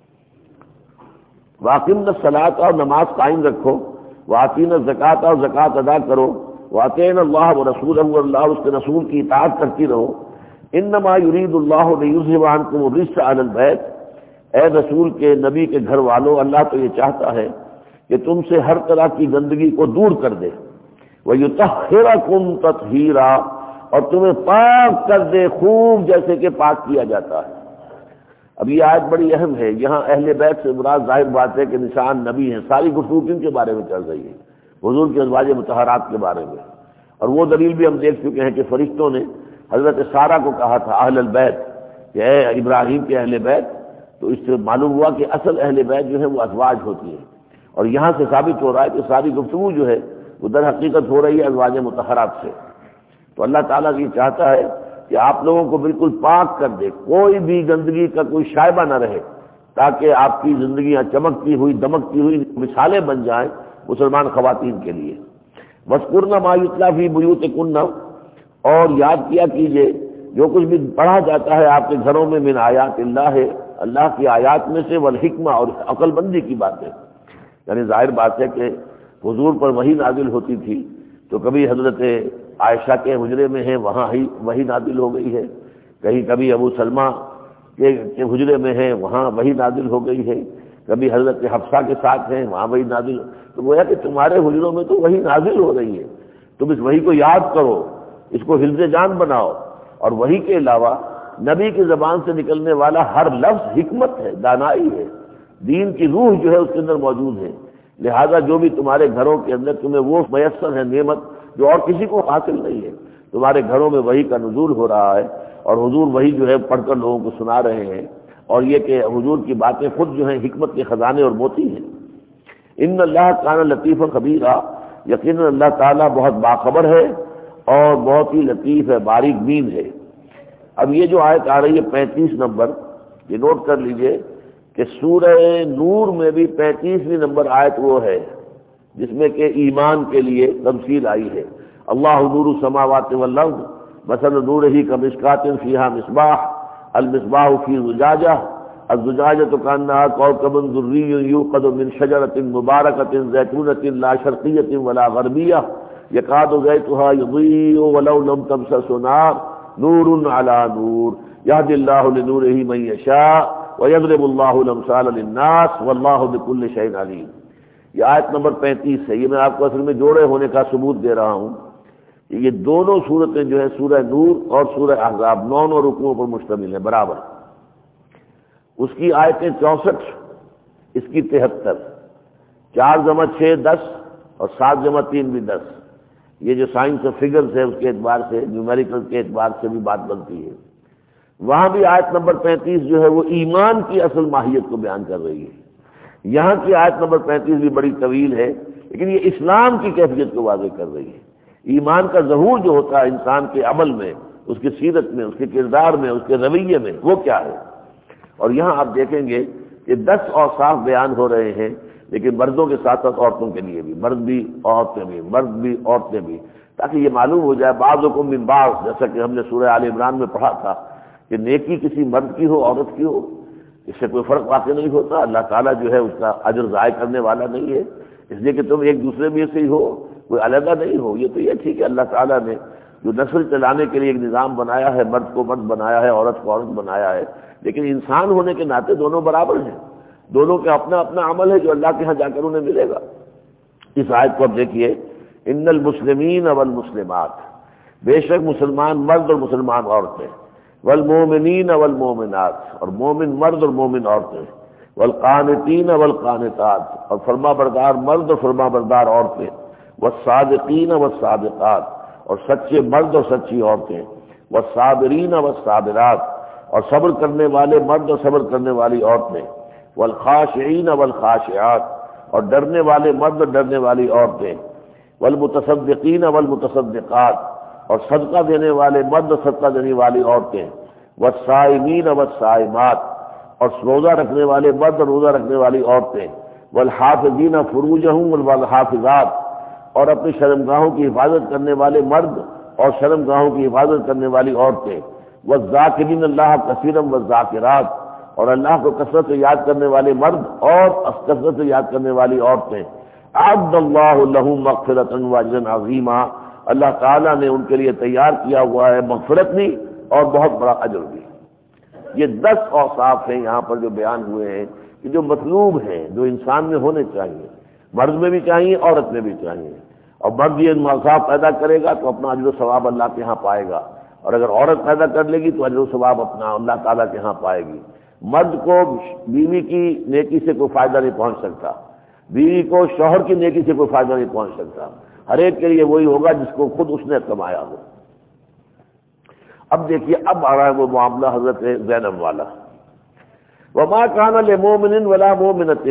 واقمن الصلاۃ، اور نماز قائم رکھو، وآتین الزکوٰۃ، اور زکوٰۃ ادا کرو، وآتین اللہ ورسولہ، اور اللہ اس کے رسول کی اطاعت کرتی رہو۔ انما یرید اللہ لیذھب عنکم الرجس اہل البیت، اے رسول کے نبی کے گھر والوں، اللہ تو یہ چاہتا ہے کہ تم سے ہر طرح کی گندگی کو دور کر دے، وَيُطَهِّرَكُمْ تَطْهِيرًا، اور تمہیں پاک کر دے خوب جیسے کہ پاک کیا جاتا ہے۔ اب یہ آیت بڑی اہم ہے، یہاں اہل بیت سے مراد ظاہر بات ہے کہ نشان نبی ہیں، ساری گفتگو کن کے بارے میں چل رہی ہے، حضور کے ازواج مطہرات کے بارے میں۔ اور وہ دلیل بھی ہم دیکھ چکے ہیں کہ فرشتوں نے حضرت سارہ کو کہا تھا اہل البیت، کہ اے ابراہیم کے اہل بیت، تو اس سے معلوم ہوا کہ اصل اہل بیت جو ہے وہ ازواج ہوتی ہیں، اور یہاں سے ثابت ہو رہا ہے کہ ساری گفتگو جو ہے وہ در حقیقت ہو رہی ہے ازواج مطہرات سے۔ تو اللہ تعالیٰ یہ چاہتا ہے کہ آپ لوگوں کو بالکل پاک کر دے، کوئی بھی گندگی کا کوئی شائبہ نہ رہے، تاکہ آپ کی زندگیاں چمکتی ہوئی دمکتی ہوئی مثالیں بن جائیں مسلمان خواتین کے لیے۔ وَاذْكُرْنَ مَا يُتْلَىٰ فِي بُيُوتِكُنَّ، اور یاد کیا کیجئے جو کچھ بھی پڑھا جاتا ہے آپ کے گھروں میں، من آیات اللہ، اللہ کی آیات میں سے، والحکمہ، اور عقل بندی کی باتیں۔ یعنی ظاہر بات ہے کہ حضور پر وحی نازل ہوتی تھی تو کبھی حضرت عائشہ کے حجرے میں ہیں وہاں ہی وحی نازل ہو گئی ہے، کہیں کبھی ابو سلمہ کے حجرے میں ہیں وہاں وحی نازل ہو گئی ہے، کبھی حضرت حفصہ کے ساتھ ہیں وہاں وحی نازل، تو گویا کہ تمہارے حجروں میں تو وحی نازل ہو رہی ہے، تم اس وحی کو یاد کرو، اس کو حفظ جان بناؤ۔ اور وحی کے علاوہ نبی کی زبان سے نکلنے والا ہر لفظ حکمت ہے، دانائی ہے، دین کی روح جو ہے اس کے اندر موجود ہے۔ لہذا جو بھی تمہارے گھروں کے اندر تمہیں وہ میسر ہے نعمت جو اور کسی کو حاصل نہیں ہے، تمہارے گھروں میں وحی کا نزول ہو رہا ہے، اور حضور وحی جو ہے پڑھ کر لوگوں کو سنا رہے ہیں، اور یہ کہ حضور کی باتیں خود جو ہیں حکمت کے خزانے اور موتی ہیں۔ ان اللہ کان لطیفا خبیرا، یقیناً اللہ تعالیٰ بہت باخبر ہے اور بہت ہی لطیف ہے، باریک بین ہے۔ اب یہ جو آیت آ رہی ہے پینتیس نمبر، یہ نوٹ کر لیجئے کہ سورہ نور میں بھی پینتیسویں نمبر آیت وہ ہے جس میں کہ ایمان کے لیے تمثیل آئی ہے۔ اللہ نور السماوات والارض مثل نورہ کمشکاۃ فیہا مصباح المصباح فی زجاجہ الزجاجۃ کأنہا کوکب درری یوقد من شجرۃ مبارکۃ زیتونۃ لا شرقیۃ ولا غربیہ یکاد زیتها یضیء ولو لم تمسسہ نار نور علی نور یہدی اللہ لنورہ من یشاء وَيَضْرِبُ اللَّهُ الْأَمْثَالَ لِلنَّاسِ وَاللَّهُ بِكُلِّ شَيْءٍ عَلِيمٌ۔ یہ آیت نمبر پینتیس ہے، یہ میں آپ کو اصل میں جوڑے ہونے کا ثبوت دے رہا ہوں کہ یہ دونوں صورتیں جو ہے سورہ نور اور سورہ احزاب نو نو رکوعوں پر مشتمل ہیں برابر. اس کی آیتیں چونسٹھ، اس کی تہتر، چار جمع چھ دس اور سات جمع تین بھی دس. یہ جو سائنس آف فگرز ہے اس کے اعتبار سے، نیومیریکل کے اعتبار سے بھی بات بنتی ہے. وہاں بھی آیت نمبر پینتیس جو ہے وہ ایمان کی اصل ماہیت کو بیان کر رہی ہے. یہاں کی آیت نمبر پینتیس بھی بڑی طویل ہے لیکن یہ اسلام کی کیفیت کو واضح کر رہی ہے. ایمان کا ظہور جو ہوتا ہے انسان کے عمل میں، اس کی سیرت میں، اس کے کردار میں، اس کے رویے میں، وہ کیا ہے. اور یہاں آپ دیکھیں گے کہ دس اوصاف بیان ہو رہے ہیں لیکن مردوں کے ساتھ ساتھ عورتوں کے لیے بھی، مرد بھی عورتیں بھی، مرد بھی عورتیں بھی، تاکہ یہ معلوم ہو جائے بعضکم من بعض، جیسا کہ ہم نے سورہ آل عمران میں پڑھا تھا کہ نیکی کسی مرد کی ہو عورت کی ہو اس سے کوئی فرق واقع نہیں ہوتا. اللہ تعالیٰ جو ہے اس کا اجر ضائع کرنے والا نہیں ہے اس لیے کہ تم ایک دوسرے میں سے ہی ہو، کوئی علیحدہ نہیں ہو. یہ تو یہ ٹھیک ہے اللہ تعالیٰ نے جو نسل چلانے کے لیے ایک نظام بنایا ہے، مرد کو مرد بنایا ہے، عورت کو عورت بنایا ہے، لیکن انسان ہونے کے ناطے دونوں برابر ہیں. دونوں کا اپنا اپنا عمل ہے جو اللہ کے ہاں جا کر انہیں ملے گا. اس آیت کو اب دیکھیے، ان المسلمین والمسلمات، بے شک مسلمان مرد اور مسلمان عورتیں، والمومنین والمومنات، اور مومن مرد اور مومن عورتیں، والقانتین والقانتات، اور فرما بردار مرد اور فرما بردار عورتیں، والصادقین والصادقات، اور سچے مرد اور سچی عورتیں، والصابرین والصابرات، اور صبر کرنے والے مرد اور صبر کرنے والی عورتیں، والخاشعین والخاشعات، اور ڈرنے والے مرد اور ڈرنے والی عورتیں، والمتصدقین والمتصدقات، اور صدقہ دینے والے مرد اور صدقہ دینے والی عورتیں، والصائمین والصائمات، اور روزہ رکھنے والے مرد اور روزہ رکھنے والی عورتیں، والحافظین فروجہم والحافظات، اور اپنی شرمگاہوں کی حفاظت کرنے والے مرد اور شرمگاہوں کی حفاظت کرنے والی عورتیں، والذاکرین اللہ کثیرا والذاکرات، اور اللہ کو کثرت سے یاد کرنے والے مرد اور کثرت سے یاد کرنے والی عورتیں. اعد اللہ لہم مغفرۃ واجرا عظیما، اللہ تعالیٰ نے ان کے لیے تیار کیا ہوا ہے مغفرت بھی اور بہت بڑا اجر بھی. یہ دس اوصاف ہیں یہاں پر جو بیان ہوئے ہیں کہ جو مطلوب ہیں، جو انسان میں ہونے چاہیے، مرد میں بھی چاہیے عورت میں بھی چاہیے. اور مرد یہ اوصاف پیدا کرے گا تو اپنا اجر و ثواب اللہ کے ہاں پائے گا، اور اگر عورت پیدا کر لے گی تو اجر و ثواب اپنا اللہ تعالیٰ کے ہاں پائے گی. مرد کو بیوی کی نیکی سے کوئی فائدہ نہیں پہنچ سکتا، بیوی کو شوہر کی نیکی سے کوئی فائدہ نہیں پہنچ سکتا. ہر ایک کے لیے وہی ہوگا جس کو خود اس نے کمایا ہو. اب دیکھیے اب آ رہا ہے وہ معاملہ حضرت زینب والا. وما کان لمؤمن ولا مؤمنۃ،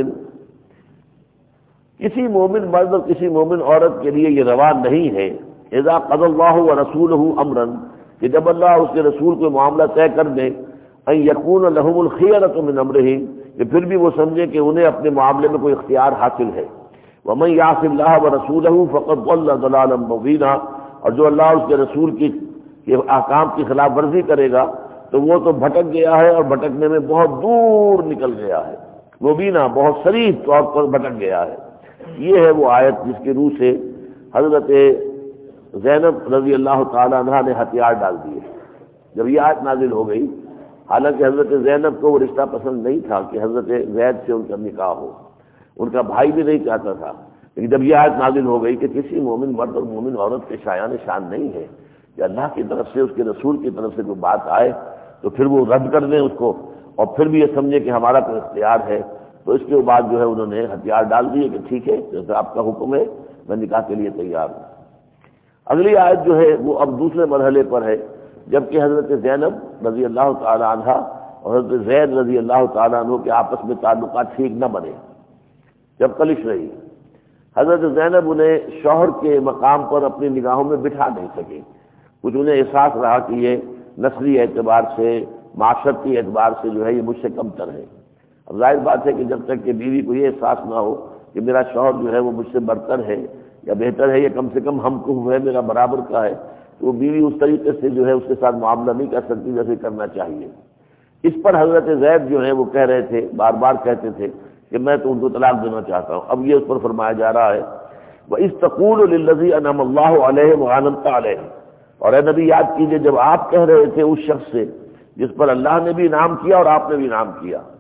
کسی مومن مرد اور کسی مومن عورت کے لیے یہ روا نہیں ہے اذا قضى اللہ ورسولہ امرا، کہ جب اللہ اس کے رسول کو معاملہ طے کر دے، ان یکون لهم الخیرۃ من امرهم، کہ پھر بھی وہ سمجھے کہ انہیں اپنے معاملے میں کوئی اختیار حاصل ہے. ومن یعص اللہ ورسولہ فقد ضل ضلالا مبینا، اور جو اللہ اور اس کے رسول کی احکام کی خلاف ورزی کرے گا تو وہ تو بھٹک گیا ہے اور بھٹکنے میں بہت دور نکل گیا ہے. مبینہ بہت صریح طور پر بھٹک گیا ہے. یہ ہے وہ آیت جس کی روح سے حضرت زینب رضی اللہ تعالی عنہ نے ہتھیار ڈال دیے. جب یہ آیت نازل ہو گئی، حالانکہ حضرت زینب کو وہ رشتہ پسند نہیں تھا کہ حضرت زید سے ان کا نکاح ہو، ان کا بھائی بھی نہیں چاہتا تھا، لیکن جب یہ آیت نازل ہو گئی کہ کسی مومن مرد اور مومن عورت کے شایان شان نہیں ہے کہ اللہ کی طرف سے اس کے رسول کی طرف سے کوئی بات آئے تو پھر وہ رد کر دیں اس کو اور پھر بھی یہ سمجھے کہ ہمارا کوئی اختیار ہے. تو اس کے بعد جو ہے انہوں نے ہتھیار ڈال دیے کہ ٹھیک ہے جیسے آپ کا حکم ہے میں نکاح کے لیے تیار ہوں. اگلی آیت جو ہے وہ اب دوسرے مرحلے پر ہے، جبکہ حضرت زینب رضی اللہ تعالی عنہ اور حضرت زید رضی اللہ تعالی عنہ کے آپس میں تعلقات ٹھیک نہ بنے، جب کلش رہی. حضرت زینب انہیں شوہر کے مقام پر اپنی نگاہوں میں بٹھا نہیں سکے. کچھ انہیں احساس رہا کہ یہ نسلی اعتبار سے، معاشرتی اعتبار سے جو ہے یہ مجھ سے کم تر ہے. اب ظاہر بات ہے کہ جب تک کہ بیوی کو یہ احساس نہ ہو کہ میرا شوہر جو ہے وہ مجھ سے برتر ہے یا بہتر ہے، یہ کم سے کم ہم کو ہے، میرا برابر کا ہے، تو وہ بیوی اس طریقے سے جو ہے اس کے ساتھ معاملہ نہیں کر سکتی جیسے کرنا چاہیے. اس پر حضرت زید جو ہے وہ کہہ رہے تھے، بار بار کہتے تھے کہ میں تو ان کو طلاق دینا چاہتا ہوں. اب یہ اس پر فرمایا جا رہا ہے وَإِذْ تَقُولُ لِلَّذِي أَنْعَمَ اللَّهُ عَلَيْهِ وَأَنْعَمْتَ عَلَيْهِ، اور اے نبی یاد کیجئے جب آپ کہہ رہے تھے اس شخص سے جس پر اللہ نے بھی انعام کیا اور آپ نے بھی انعام کیا.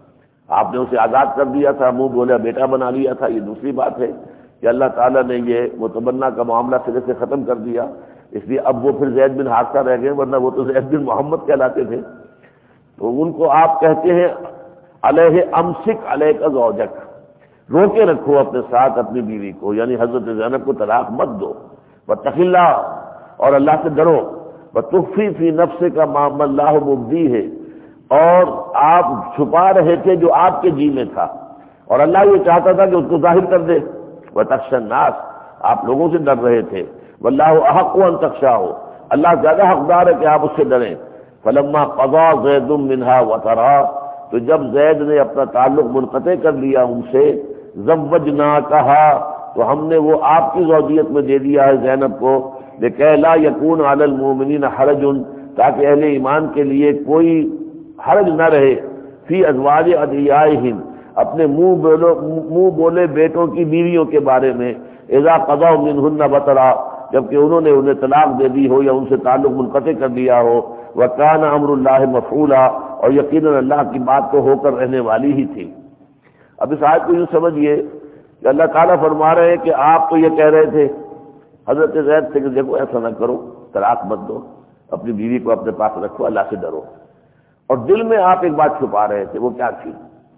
آپ نے اسے آزاد کر دیا تھا، منہ بولا بیٹا بنا لیا تھا، یہ دوسری بات ہے کہ اللہ تعالیٰ نے یہ متبنہ کا معاملہ سرے سے ختم کر دیا، اس لیے اب وہ پھر زید بن حارثہ رہ گئے، ورنہ وہ تو زید بن محمد کہلاتے تھے۔ تو ان کو آپ کہتے ہیں علیہ امسک علیک زوجک، روکے رکھو اپنے ساتھ اپنی بیوی کو، یعنی حضرت زینب کو طلاق مت دو، واتق اللہ، اور اللہ سے ڈرو، وتخفی فی نفسک ما اللہ مبدی ہے، اور آپ چھپا رہے تھے جو آپ کے جی میں تھا، اور اللہ یہ چاہتا تھا کہ اس کو ظاہر کر دے، وتخشى الناس، آپ لوگوں سے ڈر رہے تھے، واللہ احق ان تخشاہ، اللہ زیادہ حقدار ہے کہ آپ اس سے ڈریں۔ فلما قضى زید منها وطرا، تو جب زید نے اپنا تعلق منقطع کر لیا ان سے، زوجناکہا، تو ہم نے وہ آپ کی زوجیت میں دے دیا ہے زینب کو، لکہ لا یکون علی المؤمنین حرج، تاکہ اہل ایمان کے لیے کوئی حرج نہ رہے، فی ازواج ادعیائہم، اپنے منہ بولو منہ بولے بیٹوں کی بیویوں کے بارے میں، اذا قضوا منہن وطرا، جبکہ انہوں نے انہیں طلاق دے دی ہو یا ان سے تعلق منقطع کر دیا ہو، وکان امر اللہ مفعولا، اور یقیناً اللہ کی بات تو ہو کر رہنے والی ہی تھی۔ اب اس آیت کو یوں سمجھیے کہ اللہ تعالیٰ فرما رہے ہیں کہ آپ تو یہ کہہ رہے تھے حضرت زید سے کہ دیکھو ایسا نہ کرو، طلاق مت دو، اپنی بیوی کو اپنے پاس رکھو، اللہ سے ڈرو، اور دل میں آپ ایک بات چھپا رہے تھے، وہ کیا تھی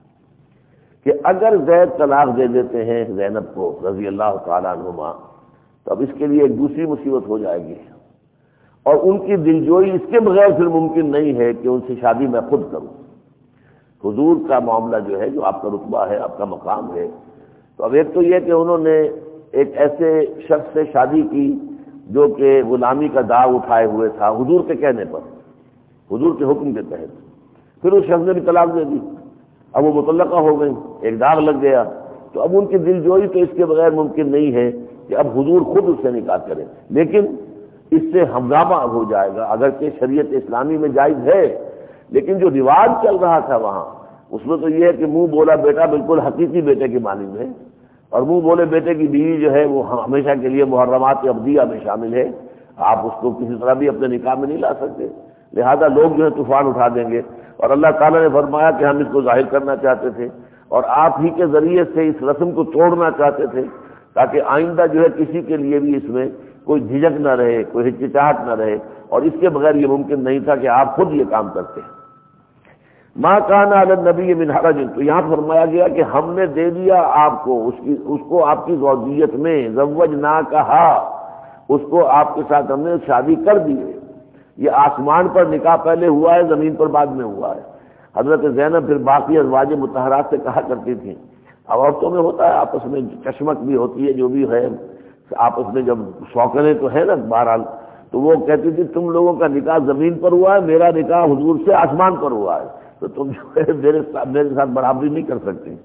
کہ اگر زید طلاق دے دیتے ہیں زینب کو رضی اللہ تعالیٰ عنہما، تو اب اس کے لیے ایک دوسری مصیبت ہو جائے گی، اور ان کی دلجوئی اس کے بغیر پھر ممکن نہیں ہے کہ ان سے شادی میں خود کروں۔ حضور کا معاملہ جو ہے، جو آپ کا رتبہ ہے، آپ کا مقام ہے، تو اب ایک تو یہ کہ انہوں نے ایک ایسے شخص سے شادی کی جو کہ غلامی کا داغ اٹھائے ہوئے تھا، حضور کے کہنے پر، حضور کے حکم کے تحت، پھر اس شخص نے بھی طلاق دے دی، اب وہ مطلقہ ہو گئی، ایک داغ لگ گیا، تو اب ان کی دلجوئی تو اس کے بغیر ممکن نہیں ہے کہ اب حضور خود اس سے نکاح کریں، لیکن اس سے ہنگامہ ہو جائے گا، اگرچہ شریعت اسلامی میں جائز ہے، لیکن جو رواج چل رہا تھا وہاں، اس میں تو یہ ہے کہ منہ بولا بیٹا بالکل حقیقی بیٹے کی مانند ہے، اور منہ بولے بیٹے کی بیوی جو ہے وہ ہمیشہ کے لیے محرمات ابدیہ میں شامل ہے، آپ اس کو کسی طرح بھی اپنے نکاح میں نہیں لا سکتے، لہذا لوگ جو ہے طوفان اٹھا دیں گے، اور اللہ تعالیٰ نے فرمایا کہ ہم اس کو ظاہر کرنا چاہتے تھے، اور آپ ہی کے ذریعے سے اس رسم کو توڑنا چاہتے تھے، تاکہ آئندہ جو ہے کسی کے لیے بھی اس میں کوئی جھجک نہ رہے، کوئی ہچکچاہٹ نہ رہے، اور اس کے بغیر یہ ممکن نہیں تھا کہ آپ خود یہ کام کرتے ہیں۔ ما کان علی النبی من حرج، تو یہاں فرمایا گیا کہ ہم نے دے دیا آپ کو اس کی اس کو آپ کی زوجیت میں، زوجناکہا، اس کو آپ کے ساتھ ہم نے شادی کر دی ہے۔ یہ آسمان پر نکاح پہلے ہوا ہے، زمین پر بعد میں ہوا ہے۔ حضرت زینب پھر باقی ازواج مطہرات سے کہا کرتی تھیں، اب عورتوں میں ہوتا ہے آپس میں چشمک بھی ہوتی ہے، جو بھی ہے آپس میں جب شوقنے تو ہے نا بہرحال، تو وہ کہتی تھی تم لوگوں کا نکاح زمین پر ہوا ہے، میرا نکاح حضور سے آسمان پر ہوا ہے، تو تم جو ہے میرے ساتھ میرے ساتھ برابری نہیں کر سکتی۔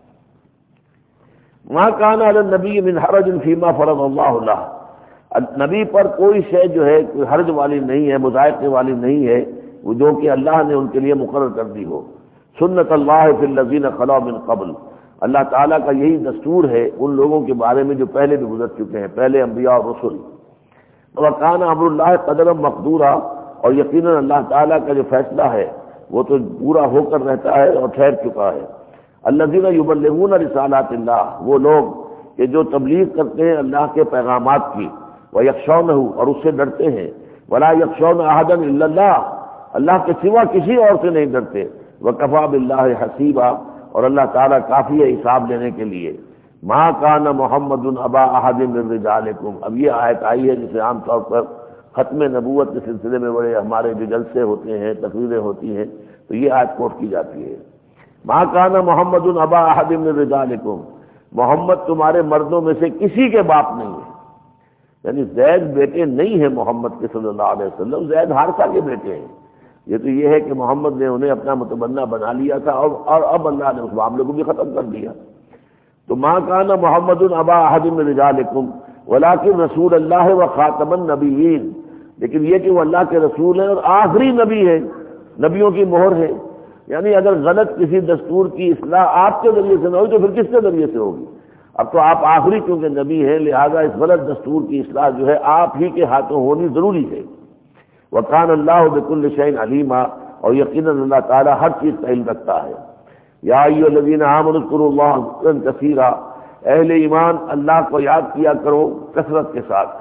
ما کان علی النبی من حرج فیما فرض اللہ لہ، نبی پر کوئی شے جو ہے کوئی حرج والی نہیں ہے، مضائقے والی نہیں ہے، وہ جو کہ اللہ نے ان کے لیے مقرر کر دی ہو۔ سنت اللہ فی الذین خلوا من قبل، اللہ تعالیٰ کا یہی دستور ہے ان لوگوں کے بارے میں جو پہلے بھی گزر چکے ہیں، پہلے انبیاء اور رسل۔ وکان امر اللہ قدرا مقدورا، اور یقیناً اللہ تعالیٰ کا جو فیصلہ ہے وہ تو پورا ہو کر رہتا ہے اور ٹھہر چکا ہے۔ الذین یبلغون رسالات اللہ، وہ لوگ کہ جو تبلیغ کرتے ہیں اللہ کے پیغامات کی، ویخشونہ، اور اس سے ڈرتے ہیں، ولا یخشون احدا الا اللہ، اللہ کے سوا کسی اور سے نہیں ڈرتے، وکفی باللہ حسیبا، اور اللہ تعالیٰ کافی ہے حساب لینے کے لیے۔ ما کان محمد ابا احد من رجالکم، اب یہ آیت آئی ہے جسے عام طور پر ختم نبوت کے سلسلے میں بڑے ہمارے جو جلسے ہوتے ہیں، تقریریں ہوتی ہیں، تو یہ آیت کوٹ کی جاتی ہے۔ ما کان محمد ابا احد من رجالکم، محمد تمہارے مردوں میں سے کسی کے باپ نہیں ہے، یعنی زید بیٹے نہیں ہیں محمد کے صلی اللہ علیہ وسلم، زید حارثہ کے بیٹے ہیں۔ یہ تو یہ ہے کہ محمد نے انہیں اپنا متبنہ بنا لیا تھا، اور اور اب اللہ نے اس معاملے کو بھی ختم کر دیا۔ تو ما کان محمد ابا احد من رجالکم ولکن رسول اللہ و خاتم النبیین، لیکن یہ کہ وہ اللہ کے رسول ہیں اور آخری نبی ہے، نبیوں کی مہر ہے، یعنی اگر غلط کسی دستور کی اصلاح آپ کے ذریعے سے نہ ہوئی تو پھر کس کے ذریعے سے ہوگی؟ اب تو آپ آخری چونکہ نبی ہیں، لہذا اس غلط دستور کی اصلاح جو ہے آپ ہی کے ہاتھوں ہونی ضروری ہے۔ وَقَانَ اللَّهُ بِكُلِّ شَيْءٍ عَلِيمًا، اور یقیناً اللہ تعالیٰ ہر چیز کا علم رکھتا ہے۔ یا ایھا الذین آمنوا اذکروا اللہ ذکرا کثیرا، اہل ایمان اللہ کو یاد کیا کرو کثرت کے ساتھ،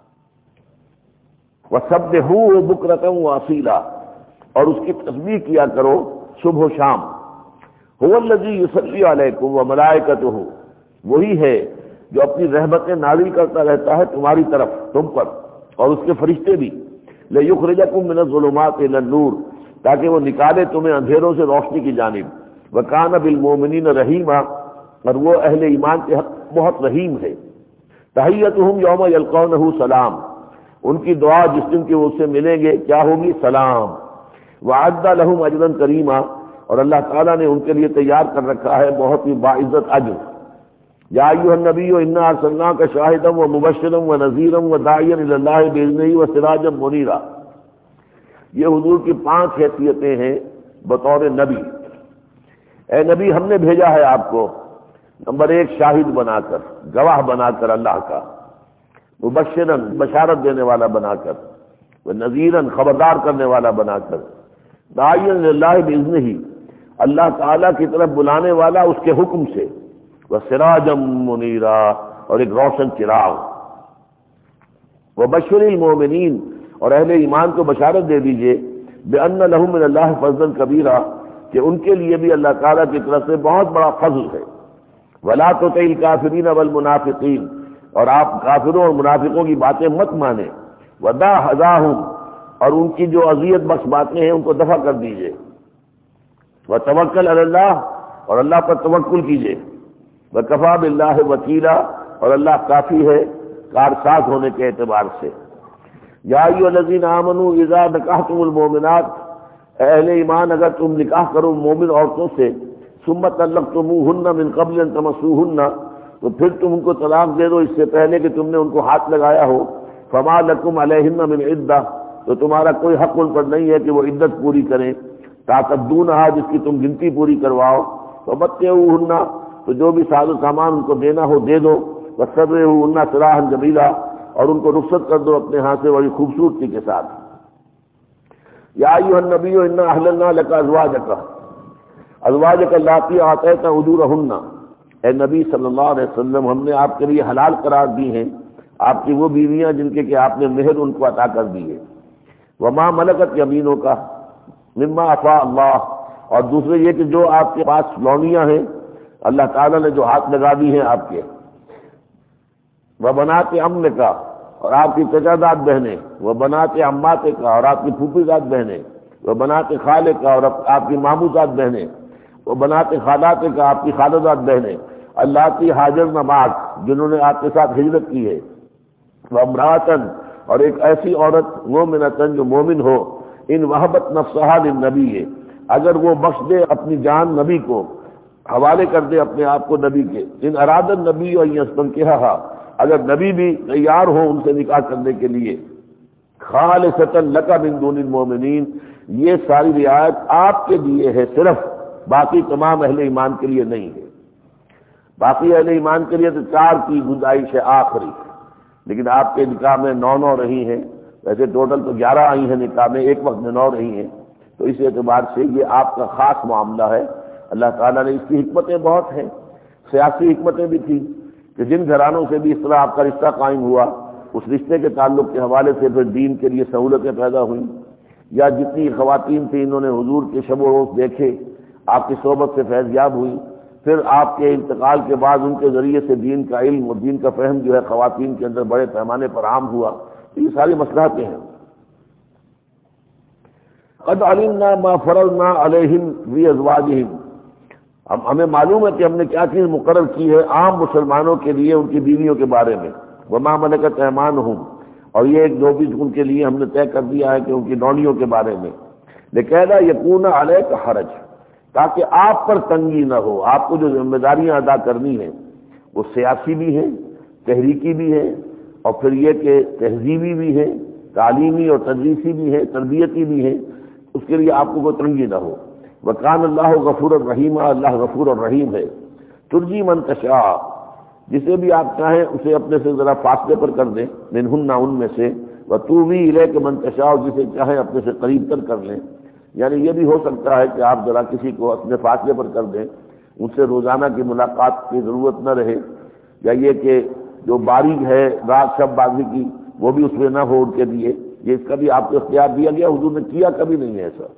وسبحوہ بکرۃ واصیلا، اور اس کی تسبیح کیا کرو صبح و شام۔ هو الذی یصلی علیکم وملائکتہ، وہی ہے جو اپنی رحمتیں نازل کرتا رہتا ہے تمہاری طرف، تم پر، اور اس کے فرشتے بھی، لیخرجکم من الظلمات الی النور، تاکہ وہ نکالے تمہیں اندھیروں سے روشنی کی جانب، وکان بالمؤمنین رحیما، اور وہ اہل ایمان کے حق بہت رحیم ہے۔ تحیتہم یوم یلقونہ سلام، ان کی دعا جس دن کے وہ اس سے ملیں گے کیا ہوگی؟ سلام۔ وعد لہم اجرا کریما، اور اللہ تعالیٰ نے ان کے لیے تیار کر رکھا ہے بہت ہی باعزت اجر۔ یا ایھا النبی انا ارسلناک شاہدا ومبشرا ونذیرا وداعیا الی اللہ باذنہ وسراجا منیرا، یہ حضور کی پانچ حیثیتیں ہیں بطور نبی۔ اے نبی ہم نے بھیجا ہے آپ کو، نمبر ایک شاہد بنا کر، گواہ بنا کر اللہ کا، مبشرا بشارت دینے والا بنا کر، ونذیرا خبردار کرنے والا بنا کر، داعیا الی اللہ باذنہ اللہ تعالیٰ کی طرف بلانے والا اس کے حکم سے، وسراجا منیرا اور ایک روشن چراغ، وبشر المؤمنین اور اہل ایمان کو بشارت دے دیجئے، بأن لہم من اللہ فضلا کبیرا، کہ ان کے لیے بھی اللہ تعالیٰ کی طرف سے بہت بڑا فضل ہے۔ ولا تطع الکافرین والمنافقین، اور آپ کافروں اور منافقوں کی باتیں مت مانیں، ودع اذاہم، اور ان کی جو اذیت بخش باتیں ہیں ان کو دفع کر دیجئے، وتوکل علی اللہ، اور اللہ پر توکل کیجئے، وکفیٰ باللہ وکیلا، اور اللہ کافی ہے کارساز ہونے کے اعتبار سے۔ یا ایھا الذین آمنوا اذا نکحتم المؤمنات، اہل ایمان اگر تم نکاح کرو مومن عورتوں سے، ثم طلقتموہن من قبل ان تمسوہن، تو پھر تم ان کو طلاق دے دو اس سے پہلے کہ تم نے ان کو ہاتھ لگایا ہو، فما لکم علیہن من عدہ، تو تمہارا کوئی حق ان پر نہیں ہے کہ وہ عدت پوری کریں، تعتدونہا، جس کی تم گنتی پوری کرواؤ، فمتعوہن، تو جو بھی ساز و سامان ان کو دینا ہو دے دو، وسرحوہن سراحا جمیلا، اور ان کو رخصت کر دو اپنے ہاتھ سے بڑی خوبصورتی کے ساتھ۔ یا ایھا النبی انا احللنا لک ازواجک ازواجک اللاتی آتیت اجورہن، اے نبی صلی اللہ علیہ وسلم ہم نے آپ کے لیے حلال قرار دی ہیں آپ کی وہ بیویاں جن کے کہ آپ نے مہر ان کو عطا کر دی ہے، وما ملکت یمینوں کا مما افاء اللہ، اور دوسرے یہ کہ جو آپ کے پاس لونیاں ہیں اللہ تعالیٰ نے جو ہاتھ لگا دی ہیں آپ کے، وہ بنات ام کا، اور آپ کی چچا داد بہنیں، وہ بنات عمات کا، اور آپ کی پھوپھی داد بہنیں، وہ بنات خالے کا، اور آپ کی ماموں داد بہنیں، وہ بنات خالات کا، آپ کی خالہ داد بہنیں، اللہ کی حاجر نماز، جنہوں نے آپ کے ساتھ ہجرت کی ہے، وہ امراتن، اور ایک ایسی عورت مومنتن جو مومن ہو، ان وہبت نفسہا للنبی ہے، اگر وہ بخش دے اپنی جان نبی کو، حوالے کر دے اپنے آپ کو نبی کے، ان اراد النبی ان یستنکحھا، اگر نبی بھی تیار ہو ان سے نکاح کرنے کے لیے، خالصۃ لک من دون المؤمنین، یہ ساری رعایت آپ کے لیے ہے صرف، باقی تمام اہل ایمان کے لیے نہیں ہے۔ باقی اہل ایمان کے لیے تو چار کی گنجائش ہے آخری، لیکن آپ کے نکاح میں نو نو رہی ہیں، ویسے ٹوٹل تو گیارہ آئی ہیں نکاح میں، ایک وقت میں نو رہی ہیں، تو اس اعتبار سے یہ آپ کا خاص معاملہ ہے۔ اللہ تعالیٰ نے اس کی حکمتیں بہت ہیں، سیاسی حکمتیں بھی تھیں کہ جن گھرانوں سے بھی اس طرح آپ کا رشتہ قائم ہوا، اس رشتے کے تعلق کے حوالے سے پھر دین کے لیے سہولتیں پیدا ہوئیں، یا جتنی خواتین تھیں انہوں نے حضور کے شب و روز دیکھے، آپ کی صحبت سے فیض یاب ہوئی، پھر آپ کے انتقال کے بعد ان کے ذریعے سے دین کا علم اور دین کا فہم جو ہے خواتین کے اندر بڑے پیمانے پر عام ہوا، یہ ساری مصلحتیں ہیں۔ قد علمنا ما فرضنا علیہم فی ازواجہم، ہم ہمیں معلوم ہے کہ ہم نے کیا چیز مقرر کی ہے عام مسلمانوں کے لیے ان کی بیویوں کے بارے میں، وما ملکت ایمانہم، اور یہ ایک جو بھی ان کے لیے ہم نے طے کر دیا ہے کہ ان کی ڈونیوں کے بارے میں، لکیلا یکون علیک حرج، تاکہ آپ پر تنگی نہ ہو، آپ کو جو ذمہ داریاں ادا کرنی ہیں وہ سیاسی بھی ہیں، تحریکی بھی ہیں، اور پھر یہ کہ تہذیبی بھی ہیں، تعلیمی اور تدریسی بھی ہیں، تربیتی بھی ہیں، اس کے لیے آپ کو کوئی تنگی نہ ہو۔ وکان اللہ غفور الرحیم، اللہ غفور الرحیم ہے۔ ترجی من تشاء، جسے بھی آپ چاہیں اسے اپنے سے ذرا فاصلے پر کر دیں، منہن ان میں سے، وتووی الیک من تشاء، جسے چاہیں اپنے سے قریب تر کر لیں، یعنی یہ بھی ہو سکتا ہے کہ آپ ذرا کسی کو اپنے فاصلے پر کر دیں، ان سے روزانہ کی ملاقات کی ضرورت نہ رہے، یا یہ کہ جو باریک ہے رات شب بازی کی وہ بھی اس میں نہ ہو ان کے لیے، یہ اس کا بھی آپ کو اختیار دیا گیا، حضور نے کیا کبھی نہیں ہے ایسا۔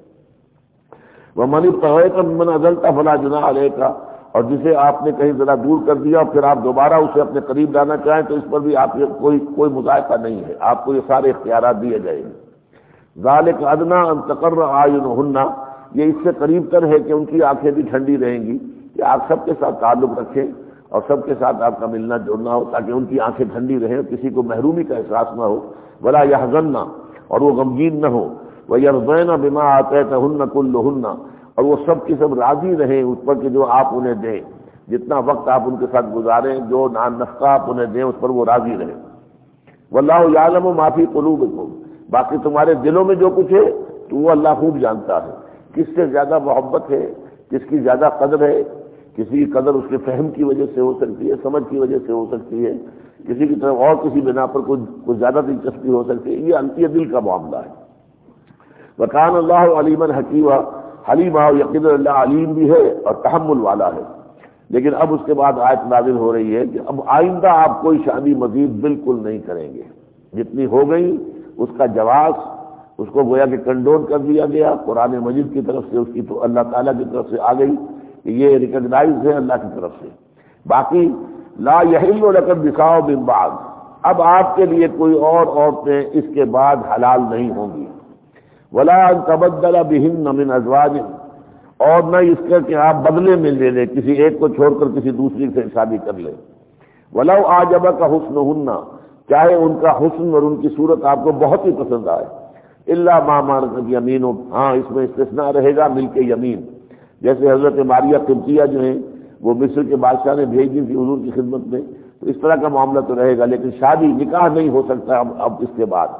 وَمَنِ ابْتَغَيْتَ مِمَّنْ عَزَلْتَ فَلَا جُنَاحَ عَلَيْكَ، اور جسے آپ نے کہیں ذرا دور کر دیا اور پھر آپ دوبارہ اسے اپنے قریب لانا چاہیں تو اس پر بھی آپ کے کوئی کوئی مذائقہ نہیں ہے، آپ کو یہ سارے اختیارات دیے جائیں گے۔ ذَلِكَ أَدْنَىٰ أَن تَقَرَّ أَعْيُنُهُنَّ، یہ اس سے قریب تر ہے کہ ان کی آنکھیں بھی ٹھنڈی رہیں گی، کہ آپ سب کے ساتھ تعلق رکھیں اور سب کے ساتھ آپ کا ملنا جڑنا ہو تاکہ ان کی آنکھیں ٹھنڈی رہیں، کسی کو محرومی کا احساس نہ ہو، وَلَا يَحْزَنَّ، اور وہ غمگین نہ ہو، وَيَرْضَيْنَ بِمَا آتَيْتَهُنَّ كُلُّهُنَّ، اور وہ سب کی سب راضی رہیں اس پر کہ جو آپ انہیں دیں، جتنا وقت آپ ان کے ساتھ گزاریں، جو نان نفقہ آپ انہیں دیں اس پر وہ راضی رہیں۔ وَاللَّهُ يَعْلَمُ مَا فِي قُلُوبِكُمْ، باقی تمہارے دلوں میں جو کچھ ہے تو وہ اللہ خوب جانتا ہے، کس سے زیادہ محبت ہے، کس کی زیادہ قدر ہے، کسی کی قدر اس کے فہم کی وجہ سے ہو سکتی ہے، سمجھ کی وجہ سے ہو سکتی ہے، کسی کی طرف اور کسی بنا پر کوئی کوئی زیادہ دلچسپی ہو سکتی ہے، یہ انتی دل کا معاملہ ہے۔ وَكَانَ اللَّهُ عَلِيمًا حَكِيمًا، حلیم اور یقین اللہ علیم بھی ہے اور تحمل والا ہے۔ لیکن اب اس کے بعد آیت نازل ہو رہی ہے کہ اب آئندہ آپ کوئی شادی مزید بالکل نہیں کریں گے، جتنی ہو گئی اس کا جواز اس کو گویا کہ کنڈون کر دیا گیا، قرآن مجید کی طرف سے اس کی تو اللہ تعالیٰ کی طرف سے آ گئی کہ یہ ریکگنائز ہے اللہ کی طرف سے۔ باقی لا یحل لک النساء من بعد، اب آپ کے لیے کوئی اور عورتیں اس کے بعد حلال نہیں ہوں گی، ولا ان تبدل بہن من ازواج، اور نہ اس کا کہ آپ بدلے میں لے لیں، کسی ایک کو چھوڑ کر کسی دوسری سے شادی کر لیں۔ ولو اعجبک حسنہن، چاہے ان کا حسن اور ان کی صورت آپ کو بہت ہی پسند آئے، الا ما ملکت یمینک، ہاں اس میں استثناء رہے گا ملک یمین، جیسے حضرت ماریہ قبطیہ جو ہیں وہ مصر کے بادشاہ نے بھیج دی تھی حضور کی خدمت میں، تو اس طرح کا معاملہ تو رہے گا، لیکن شادی نکاح نہیں ہو سکتا اب اب اس کے بعد۔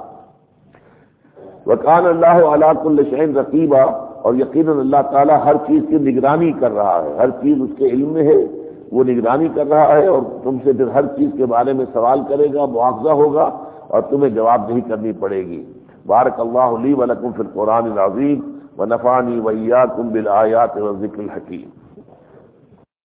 وَكَانَ اللَّهُ عَلَىٰ كُلِّ شَيْءٍ رَقِيبًا، اور یقیناً اللہ تعالیٰ ہر چیز کی نگرانی کر رہا ہے، ہر چیز اس کے علم میں ہے، وہ نگرانی کر رہا ہے، اور تم سے پھر ہر چیز کے بارے میں سوال کرے گا، مواخذہ ہوگا اور تمہیں جواب دہی کرنی پڑے گی۔ بارک اللہ لی ولکم فی القرآن العظیم ونفعنی وإیاکم بالآیات والذکر الحکیم۔